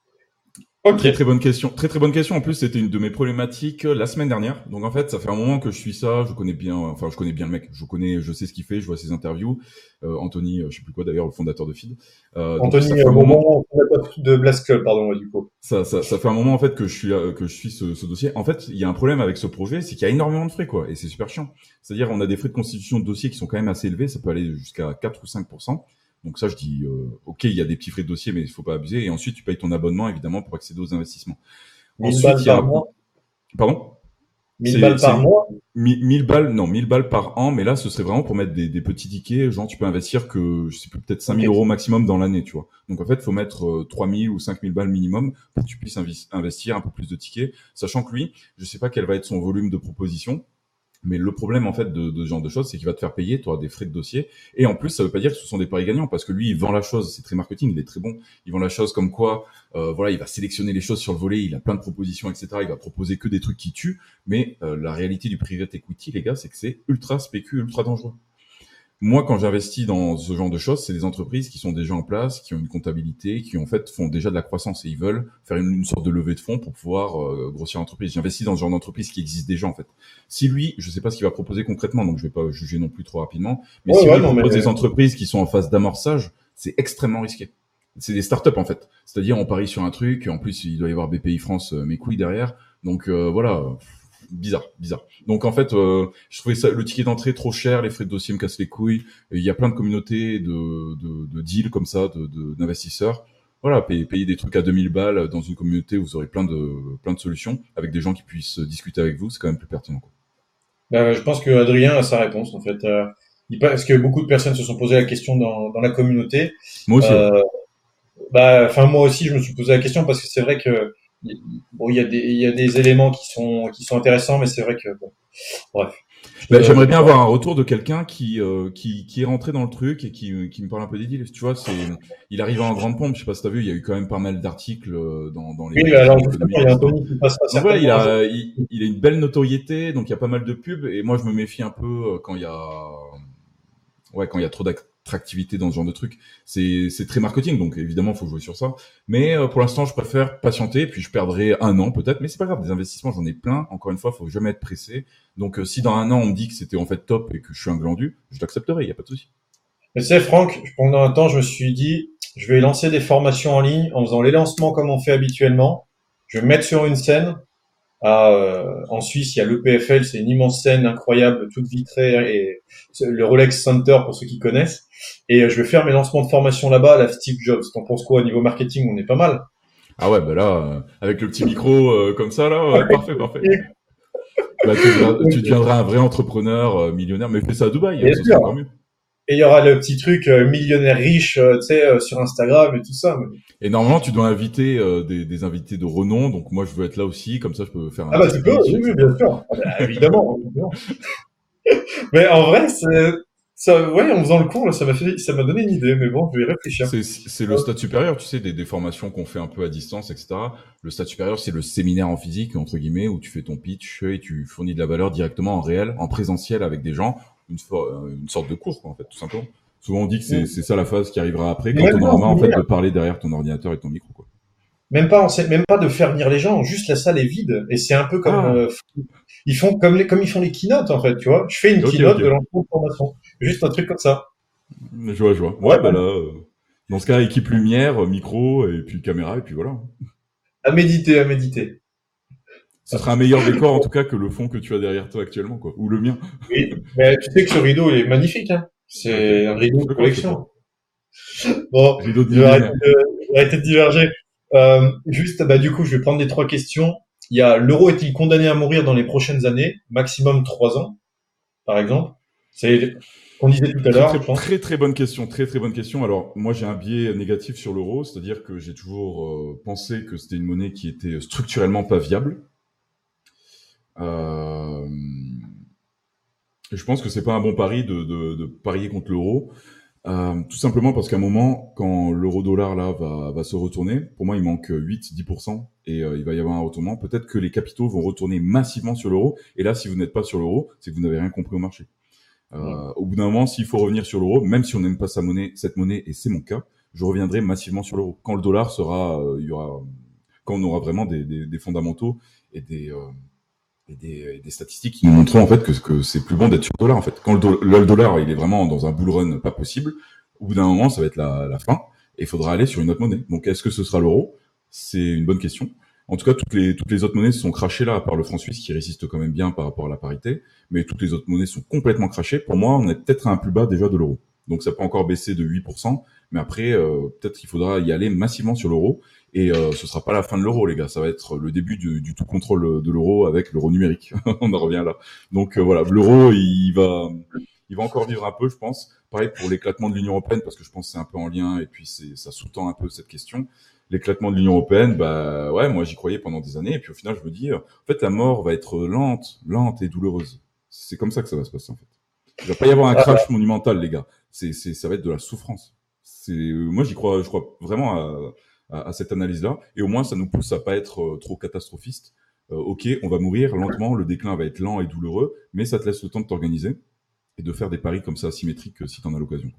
Ok, très très bonne question. Très très bonne question. En plus, c'était une de mes problématiques la semaine dernière. Donc en fait, ça fait un moment que je suis ça. Je connais bien le mec. Je sais ce qu'il fait. Je vois ses interviews. Anthony, je sais plus quoi d'ailleurs, le fondateur de Feed. Donc ça Anthony fait un moment. Bourbon, fondateur de Blast Club, pardon, ouais, du coup. Ça fait un moment en fait que je suis ce dossier. En fait, il y a un problème avec ce projet, c'est qu'il y a énormément de frais quoi, et c'est super chiant. C'est-à-dire, on a des frais de constitution de dossier qui sont quand même assez élevés. Ça peut aller jusqu'à 4 ou 5%. Donc ça, je dis, ok, il y a des petits frais de dossier, mais il faut pas abuser. Et ensuite, tu payes ton abonnement évidemment pour accéder aux investissements. 1000 balles Ensuite, il y par a, mois. pardon. 1000 balles C'est par mois. 1000 balles, non, 1000 balles par an, mais là, ce serait vraiment pour mettre des petits tickets, genre, tu peux investir que, je sais plus, peut-être 5000 Ok. euros maximum dans l'année, tu vois. Donc, en fait, faut mettre 3000 ou 5000 balles minimum pour que tu puisses investir un peu plus de tickets, sachant que lui, je sais pas quel va être son volume de propositions, mais le problème, en fait, de ce genre de choses, c'est qu'il va te faire payer, tu auras des frais de dossier. Et en plus, ça veut pas dire que ce sont des paris gagnants, parce que lui, il vend la chose, c'est très marketing, il est très bon. Il vend la chose comme quoi, voilà, il va sélectionner les choses sur le volet, il a plein de propositions, etc. Il va proposer que des trucs qui tuent. Mais la réalité du private equity, les gars, c'est que c'est ultra spécu, ultra dangereux. Moi, quand j'investis dans ce genre de choses, c'est des entreprises qui sont déjà en place, qui ont une comptabilité, qui en fait font déjà de la croissance et ils veulent faire une sorte de levée de fonds pour pouvoir grossir l'entreprise. J'investis dans ce genre d'entreprise qui existe déjà en fait. Si lui, je sais pas ce qu'il va proposer concrètement, donc je vais pas juger non plus trop rapidement, mais Ouais, si lui ouais, il non, mais propose des entreprises qui sont en phase d'amorçage, c'est extrêmement risqué. C'est des startups en fait. C'est-à-dire on parie sur un truc, en plus il doit y avoir BPI France, mes couilles derrière. Donc voilà, bizarre. Donc en fait, je trouvais ça le ticket d'entrée trop cher, les frais de dossier me cassent les couilles. Et il y a plein de communautés de deals comme ça, d'investisseurs. Voilà, payer des trucs à 2000 balles dans une communauté où vous aurez plein de solutions avec des gens qui puissent discuter avec vous, c'est quand même plus pertinent. Quoi. je pense que Adrien a sa réponse en fait. Parce que beaucoup de personnes se sont posé la question dans la communauté. Moi aussi, ouais. Euh, enfin moi aussi je me suis posé la question parce que c'est vrai que bon il y a des éléments qui sont intéressants, mais c'est vrai que bon, bref. J'aimerais bien avoir un retour de quelqu'un qui est rentré dans le truc et qui me parle un peu des deals. Tu vois, il arrive en grande pompe. Je sais pas si t'as vu, il y a eu quand même pas mal d'articles dans les Oui, mais magazines alors justement il économiques, y a etc. Anthony qui passera Donc voilà, certainement un jour. il a une belle notoriété, donc il y a pas mal de pubs. Et moi, je me méfie un peu quand il y a trop d'attractivité dans ce genre de truc. C'est très marketing, donc évidemment, faut jouer sur ça. Mais pour l'instant, je préfère patienter, puis je perdrai 1 an peut-être, mais c'est pas grave. Des investissements, j'en ai plein. Encore une fois, faut jamais être pressé. Donc si dans 1 an on me dit que c'était en fait top et que je suis un glandu, je l'accepterai, y a pas de souci. Mais tu sais, Franck, pendant un temps, je me suis dit, je vais lancer des formations en ligne en faisant les lancements comme on fait habituellement. Je vais me mettre sur une scène. En Suisse, il y a l'EPFL, c'est une immense scène incroyable, toute vitrée, et le Rolex Center pour ceux qui connaissent. Et je vais faire mes lancements de formation là-bas à la Steve Jobs. T'en penses quoi au niveau marketing? On est pas mal. Ah ouais, bah là, avec le petit micro comme ça, là, parfait, parfait. Bah, tu deviendras un vrai entrepreneur millionnaire, mais fais ça à Dubaï, Bien ce sera sûr. encore mieux. Et il y aura le petit truc millionnaire riche, tu sais, sur Instagram et tout ça. Et normalement, tu dois inviter des invités de renom, donc moi je veux être là aussi, comme ça je peux faire un Ah bah petit tu peux, speech, oui, oui, etc. bien sûr. Ah bah, évidemment, évidemment. Mais en vrai, ça, ouais, en faisant le cours, là, ça m'a donné une idée. Mais bon, je vais y réfléchir. C'est le stade supérieur, tu sais, des formations qu'on fait un peu à distance, etc. Le stade supérieur, c'est le séminaire en physique, entre guillemets, où tu fais ton pitch et tu fournis de la valeur directement en réel, en présentiel avec des gens, une sorte de cours, quoi, en fait, tout simplement. Souvent, on dit que c'est ça la phase qui arrivera après, Mais quand même on pas aura en marre, en fait, de séminaire, parler derrière ton ordinateur et ton micro, quoi. même pas de faire venir les gens. Juste la salle est vide et c'est un peu comme Ah, ils font comme ils font les keynotes en fait, tu vois. Je fais une ok, ok. keynote de lancement de formation, juste un truc comme ça. Je vois. Ouais, Ouais, bah là, dans ce cas, équipe lumière, micro, et puis caméra, et puis voilà. à méditer, à méditer. Ce sera un meilleur décor, en tout cas, que le fond que tu as derrière toi actuellement, quoi. Ou le mien. Oui, mais tu sais que ce rideau il est magnifique, hein. Ok. C'est un rideau de Je sais pas. collection. Bon, Rideau de je vais arrêter millionnaire. je vais arrêter de diverger. Juste, bah, du coup, je vais prendre les 3 questions. Il y a l'euro est-il condamné à mourir dans les prochaines années? Maximum 3 ans, par exemple. C'est ce qu'on disait tout à Très, l'heure, très, je pense. très, très bonne question. Très, très bonne question. Alors, moi, j'ai un biais négatif sur l'euro, c'est-à-dire que j'ai toujours pensé que c'était une monnaie qui était structurellement pas viable. Euh, et je pense que c'est pas un bon pari de parier contre l'euro. Tout simplement parce qu'à un moment, quand l'euro-dollar là va se retourner, pour moi il manque 8-10% et il va y avoir un retournement. Peut-être que les capitaux vont retourner massivement sur l'euro. Et là, si vous n'êtes pas sur l'euro, c'est que vous n'avez rien compris au marché. Au bout d'un moment, s'il faut revenir sur l'euro, même si on n'aime pas cette monnaie, et c'est mon cas, je reviendrai massivement sur l'euro. Quand le dollar sera, il y aura, quand on aura vraiment des fondamentaux et des statistiques qui nous montreront en fait que c'est plus bon d'être sur le dollar en fait. Quand le dollar il est vraiment dans un bull run pas possible, au bout d'un moment ça va être la fin et il faudra aller sur une autre monnaie. Donc est-ce que ce sera l'euro? C'est une bonne question. En tout cas, toutes les autres monnaies se sont crachées là, à part le franc suisse qui résiste quand même bien par rapport à la parité, mais toutes les autres monnaies sont complètement crachées. Pour moi, on est peut-être à un plus bas déjà de l'euro. Donc ça peut encore baisser de 8%, mais après peut-être qu'il faudra y aller massivement sur l'euro. Et ce sera pas la fin de l'euro, les gars. Ça va être le début du tout contrôle de l'euro avec l'euro numérique. On en revient là. Donc voilà, l'euro, il va encore vivre un peu, je pense. Pareil pour l'éclatement de l'Union européenne, parce que je pense que c'est un peu en lien et puis ça sous-tend un peu cette question. L'éclatement de l'Union européenne, bah ouais, moi j'y croyais pendant des années et puis au final je me dis, en fait la mort va être lente et douloureuse. C'est comme ça que ça va se passer en fait. Il va pas y avoir un crash monumental, les gars. Ça va être de la souffrance. Moi j'y crois, je crois vraiment à cette analyse-là. Et au moins, ça nous pousse à pas être trop catastrophiste. Ok, on va mourir lentement, le déclin va être lent et douloureux, mais ça te laisse le temps de t'organiser et de faire des paris comme ça asymétriques si tu en as l'occasion.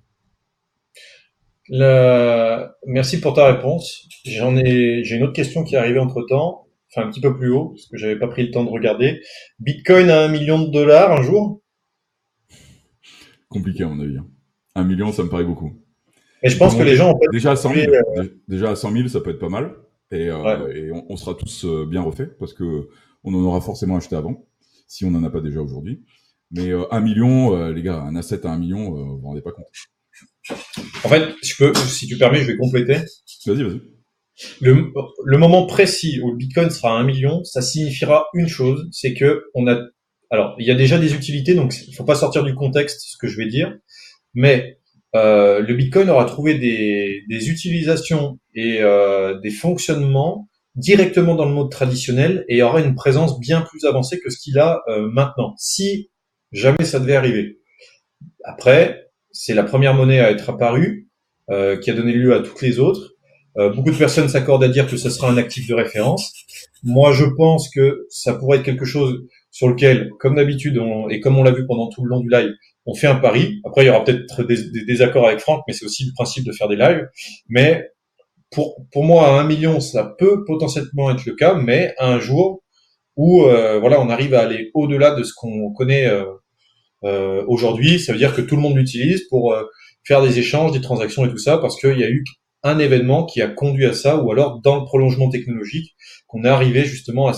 Merci pour ta réponse. J'ai une autre question qui est arrivée entre-temps, enfin un petit peu plus haut, parce que j'avais pas pris le temps de regarder. Bitcoin à 1 million de dollars un jour? Compliqué à mon avis. 1 million, ça me paraît beaucoup. Et je On peut pense que les monter gens ont pas déjà à 100 tué, 000. Déjà à 100 000, ça peut être pas mal. ouais. Et on sera tous bien refaits parce que on en aura forcément acheté avant, si on n'en a pas déjà aujourd'hui. Mais 1 million, les gars, un asset à 1 million, vous vous rendez pas compte. En fait, si tu permets, je vais compléter. Vas-y. Le moment précis où le Bitcoin sera à 1 million, ça signifiera une chose, c'est que alors, il y a déjà des utilités, donc il faut pas sortir du contexte ce que je vais dire, mais le Bitcoin aura trouvé des utilisations et des fonctionnements directement dans le mode traditionnel et aura une présence bien plus avancée que ce qu'il a maintenant, si jamais ça devait arriver. Après, c'est la première monnaie à être apparue, qui a donné lieu à toutes les autres. Beaucoup de personnes s'accordent à dire que ce sera un actif de référence. Moi, je pense que ça pourrait être quelque chose sur lequel, comme d'habitude, et comme on l'a vu pendant tout le long du live, on fait un pari. Après, il y aura peut-être des désaccords avec Franck, mais c'est aussi le principe de faire des lives. Mais pour moi, à 1 million, ça peut potentiellement être le cas, mais un jour où voilà, on arrive à aller au-delà de ce qu'on connaît aujourd'hui, ça veut dire que tout le monde l'utilise pour faire des échanges, des transactions et tout ça, parce qu'il y a eu un événement qui a conduit à ça, ou alors dans le prolongement technologique, qu'on est arrivé justement à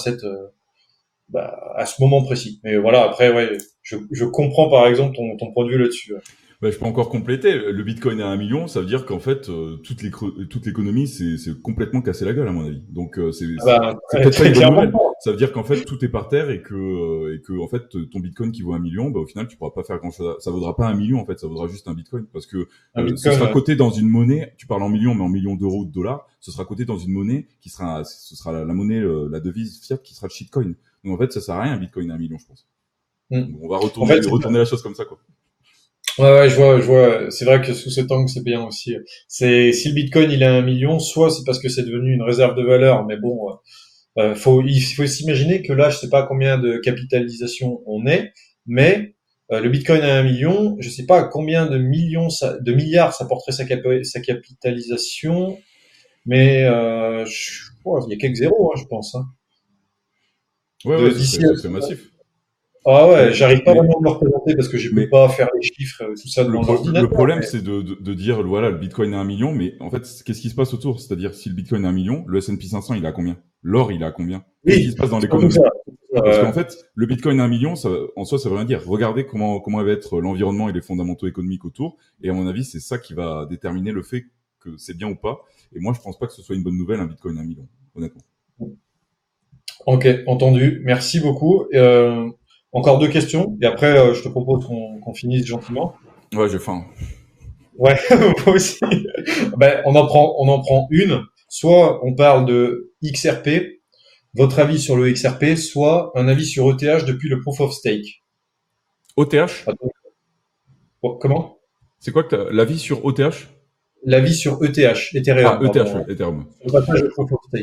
à ce moment précis. Mais voilà, après, ouais, je comprends par exemple ton point de vue là-dessus. Ouais. Bah, je peux encore compléter. Le Bitcoin à 1 million, ça veut dire qu'en fait, toute l'économie, c'est complètement cassé la gueule, à mon avis. Donc, Ah bah, c'est peut-être pas très une bonne nouvelle. clairement. Ça veut dire qu'en fait, tout est par terre et que, en fait, ton Bitcoin qui vaut 1 million, bah, au final, tu pourras pas faire grand-chose. Ça vaudra pas 1 million, en fait. Ça vaudra juste un Bitcoin. Parce que, Un ce Bitcoin, sera ouais. coté dans une monnaie. Tu parles en millions, mais en millions d'euros ou de dollars. Ce sera coté dans une monnaie ce sera la monnaie, la devise fiat qui sera le shitcoin. Donc, en fait, ça sert à rien, un Bitcoin à 1 million, je pense. Mm. Donc, on va En fait, retourner la chose comme ça, quoi. ouais, ouais, je vois. C'est vrai que sous cet angle, c'est bien aussi. C'est si le Bitcoin il est à 1 million, soit c'est parce que c'est devenu une réserve de valeur, mais bon, il faut s'imaginer que là, je sais pas combien de capitalisation on est, mais le Bitcoin à 1 million, je sais pas à combien de de milliards ça porterait sa capitalisation, mais il y a quelques zéros, hein, je pense. Hein. Ouais, De ouais, d'ici. ce serait massif. Ah ouais, Mais, j'arrive pas mais, vraiment à me le représenter parce que je peux mais pas faire les chiffres tout ça devant le l'ordinateur. problème, Mais c'est de dire, voilà, le Bitcoin est 1 million, mais en fait, qu'est-ce qui se passe autour? C'est-à-dire, si le Bitcoin est 1 million, le S&P 500, il est à combien? L'or, il est à combien? Qu'est-ce qui oui, se passe dans c'est surtout ça. l'économie? Parce Euh, qu'en fait, le Bitcoin à 1 million, ça, en soi, ça veut rien dire. Regardez comment va être l'environnement et les fondamentaux économiques autour. Et à mon avis, c'est ça qui va déterminer le fait que c'est bien ou pas. Et moi, je pense pas que ce soit une bonne nouvelle, un Bitcoin à 1 million, honnêtement. ok, entendu. Merci beaucoup. Encore deux questions et après je te propose qu'on finisse gentiment. Ouais, j'ai faim. Ouais, moi aussi. Ben, on en prend une. Soit on parle de XRP, votre avis sur le XRP, soit un avis sur ETH depuis le Proof of Stake. OTH? Attends, comment? C'est quoi que l'avis sur OTH? L'avis sur ETH, Ah, Ethereum, ETH, pardon. ouais, Ethereum. Sur le passage de Proof of Stake.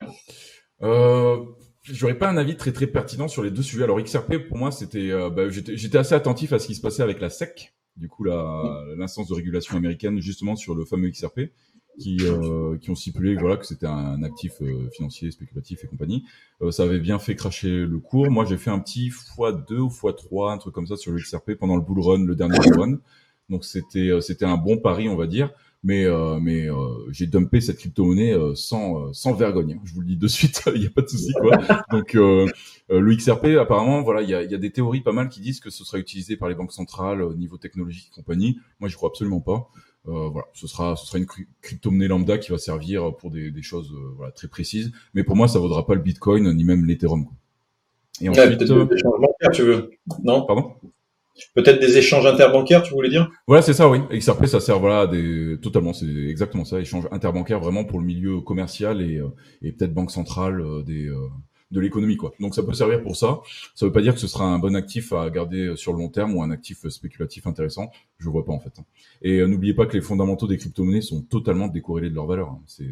Euh, J'aurais pas un avis très pertinent sur les deux sujets. Alors XRP pour moi c'était, j'étais assez attentif à ce qui se passait avec la SEC, du coup l'instance de régulation américaine justement sur le fameux XRP qui ont stipulé voilà que c'était un actif financier spéculatif et compagnie. Ça avait bien fait cracher le cours. Moi j'ai fait un petit x2 ou x3 un truc comme ça sur le XRP pendant le bull run, le dernier bull run. Donc c'était un bon pari on va dire. Mais j'ai dumpé cette crypto-monnaie sans vergogne. Je vous le dis de suite, il n'y a pas de souci quoi. Donc le XRP, apparemment, voilà, il y a des théories pas mal qui disent que ce sera utilisé par les banques centrales au niveau technologique et compagnie. Moi, je crois absolument pas. Voilà, ce sera une crypto-monnaie lambda qui va servir pour des choses voilà, très précises. Mais pour moi, ça vaudra pas le Bitcoin ni même l'Ethereum. Et Ouais, ensuite, peut-être des échanges bancaires, tu veux? Non? pardon. Peut-être des échanges interbancaires, tu voulais dire? Voilà, c'est ça, oui. XRP, ça sert voilà totalement, c'est exactement ça, échange interbancaire vraiment pour le milieu commercial et peut-être banque centrale de l'économie quoi. Donc ça peut servir pour ça. Ça veut pas dire que ce sera un bon actif à garder sur le long terme ou un actif spéculatif intéressant. Je vois pas en fait. Et n'oubliez pas que les fondamentaux des crypto-monnaies sont totalement décorrélés de leur valeur. Hein. C'est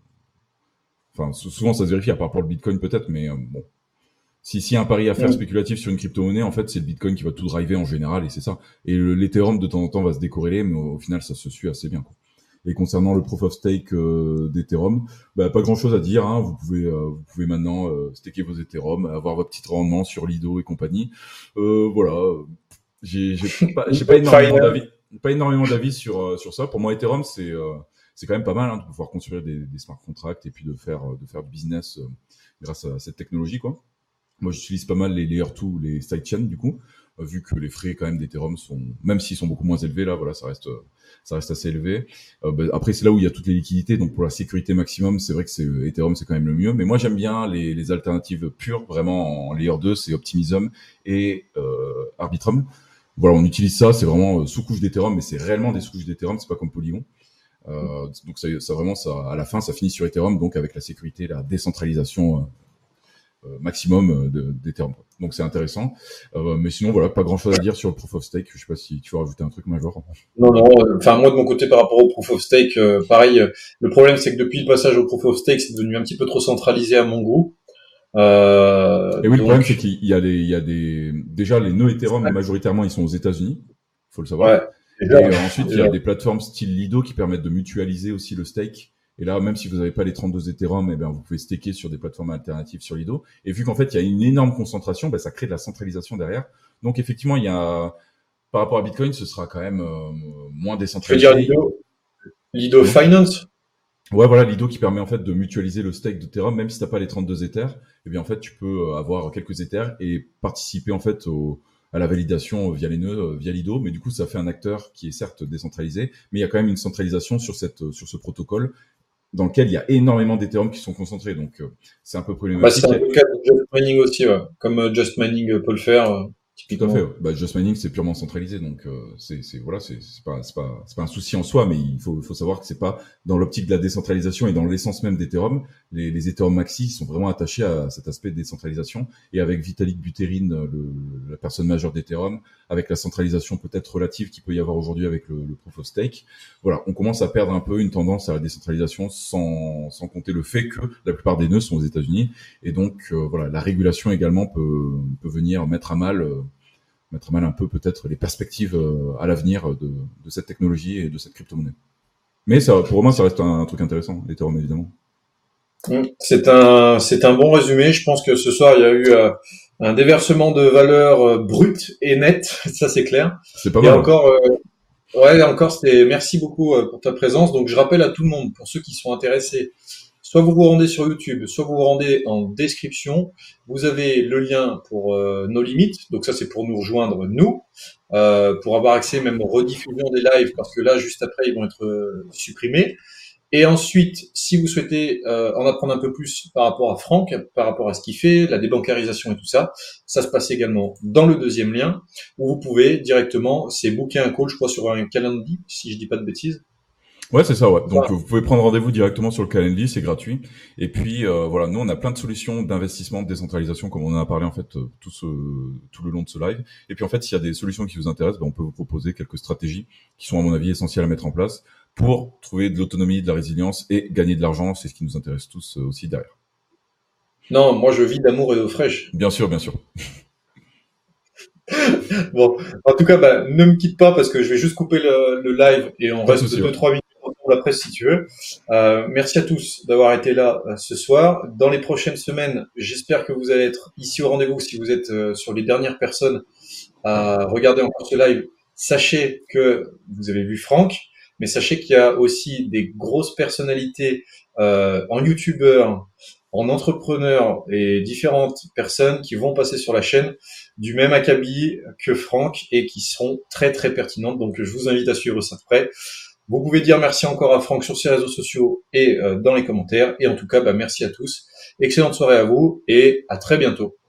enfin souvent ça se vérifie à part pour le Bitcoin peut-être, mais bon. Si y a un pari à faire Mm. spéculatif sur une crypto-monnaie, en fait, c'est le Bitcoin qui va tout driver en général, et c'est ça. Et l'Ethereum, de temps en temps, va se décorréler, mais au final, ça se suit assez bien, quoi. Et concernant le proof of stake d'Ethereum, bah, pas grand-chose à dire. Hein. Vous pouvez maintenant staker vos Ethereum, avoir votre petit rendement sur Lido et compagnie. Voilà. J'ai pas énormément Final. d'avis. Pas énormément d'avis sur ça. Pour moi, Ethereum, c'est quand même pas mal hein, de pouvoir construire des smart contracts et puis de faire du business grâce à cette technologie, quoi. Moi, j'utilise pas mal les layer 2, les sidechains, du coup, vu que les frais, quand même, d'Ethereum sont, même s'ils sont beaucoup moins élevés, là, voilà, ça reste assez élevé. Après, c'est là où il y a toutes les liquidités. Donc, pour la sécurité maximum, c'est vrai que Ethereum, c'est quand même le mieux. Mais moi, j'aime bien les alternatives pures, vraiment, en layer 2, c'est Optimism et, Arbitrum. Voilà, on utilise ça, c'est vraiment sous-couche d'Ethereum, mais c'est réellement des sous-couches d'Ethereum, c'est pas comme Polygon. Donc, ça vraiment, ça, à la fin, ça finit sur Ethereum, donc avec la sécurité, la décentralisation, maximum d'Ethereum. Donc c'est intéressant. Mais sinon, voilà, pas grand-chose à dire sur le Proof of Stake. Je sais pas si tu veux rajouter un truc, Major. Non, non. Enfin, moi de mon côté, par rapport au proof of stake, pareil. Le problème, c'est que depuis le passage au proof of stake, c'est devenu un petit peu trop centralisé à mon goût. Et oui, le problème, c'est Donc, qu'il y a déjà les nœuds Ethereum majoritairement, ils sont aux États-Unis. Faut le savoir. ouais. Déjà, Et ensuite, il y a déjà. des plateformes style Lido qui permettent de mutualiser aussi le stake. Et là, même si vous n'avez pas les 32 Ethereum, eh bien, vous pouvez staker sur des plateformes alternatives sur Lido. Et vu qu'en fait, il y a une énorme concentration, ben, ça crée de la centralisation derrière. Donc, effectivement, il y a, par rapport à Bitcoin, ce sera quand même moins Tu veux dire décentralisé. Lido Comment? Finance? Ouais, voilà, Lido qui permet en fait de mutualiser le stake d'Ethereum, même si t'as pas les 32 Ethers, eh bien en fait tu peux avoir quelques Ethers et participer en fait à la validation via les nœuds, via Lido, mais du coup ça fait un acteur qui est certes décentralisé, mais il y a quand même une centralisation sur sur ce protocole dans lequel il y a énormément d'Ethereum qui sont concentrés, donc c'est un peu Bah, c'est problématique. un peu le cas de Just Mining aussi, ouais. Comme Just Mining peut le faire, Tout à fait. typiquement. Ouais. Bah, Just Mining, c'est purement centralisé, donc voilà, c'est pas un souci en soi, mais faut savoir que c'est pas dans l'optique de la décentralisation et dans l'essence même d'Ethereum. Les Ethereum Maxi sont vraiment attachés à cet aspect de décentralisation. Et avec Vitalik Buterin, la personne majeure d'Ethereum, avec la centralisation peut-être relative qu'il peut y avoir aujourd'hui avec le Proof of Stake, voilà, on commence à perdre un peu une tendance à la décentralisation, sans compter le fait que la plupart des nœuds sont aux États-Unis, et donc voilà, la régulation également peut venir mettre à mal un peu peut-être les perspectives à l'avenir de cette technologie et de cette crypto-monnaie. Mais ça, pour moi, ça reste un truc intéressant, l'Ethereum évidemment. C'est un bon résumé. Je pense que ce soir, il y a eu un déversement de valeur brute et nette, ça c'est clair. C'est pas Et mal, ouais. encore, ouais, encore, c'était merci beaucoup pour ta présence. Donc, je rappelle à tout le monde, pour ceux qui sont intéressés, soit vous vous rendez sur YouTube, soit vous vous rendez en description. Vous avez le lien pour nos limites. Donc, ça, c'est pour nous rejoindre, nous, pour avoir accès même aux rediffusions des lives, parce que là, juste après, ils vont être supprimés. Et ensuite, si vous souhaitez en apprendre un peu plus par rapport à Franck, par rapport à ce qu'il fait, la débancarisation et tout ça, ça se passe également dans le deuxième lien, où vous pouvez directement, c'est booker un call, je crois, sur un calendrier, si je dis pas de bêtises. Ouais, c'est ça, ouais. Donc, Voilà. vous pouvez prendre rendez-vous directement sur le Calendly, c'est gratuit. Et puis, voilà, nous, on a plein de solutions d'investissement, de décentralisation, comme on en a parlé, en fait, tout le long de ce live. Et puis, en fait, s'il y a des solutions qui vous intéressent, ben, on peut vous proposer quelques stratégies qui sont, à mon avis, essentielles à mettre en place pour trouver de l'autonomie, de la résilience et gagner de l'argent. C'est ce qui nous intéresse tous aussi derrière. Non, moi je vis d'amour et d'eau fraîche. Bien sûr, bien sûr. Bon, en tout cas, bah, ne me quitte pas parce que je vais juste couper le live et on Pas de reste souci, ouais. 2-3 minutes pour la presse si tu veux. Merci à tous d'avoir été là ce soir. Dans les prochaines semaines, j'espère que vous allez être ici au rendez-vous si vous êtes sur les dernières personnes à regarder encore ce live. Sachez que vous avez vu Franck, mais sachez qu'il y a aussi des grosses personnalités en youtubeur, en entrepreneur et différentes personnes qui vont passer sur la chaîne du même acabit que Franck et qui seront très très pertinentes. Donc je vous invite à suivre ça de près. Vous pouvez dire merci encore à Franck sur ses réseaux sociaux et dans les commentaires. Et en tout cas, bah, merci à tous. Excellente soirée à vous et à très bientôt.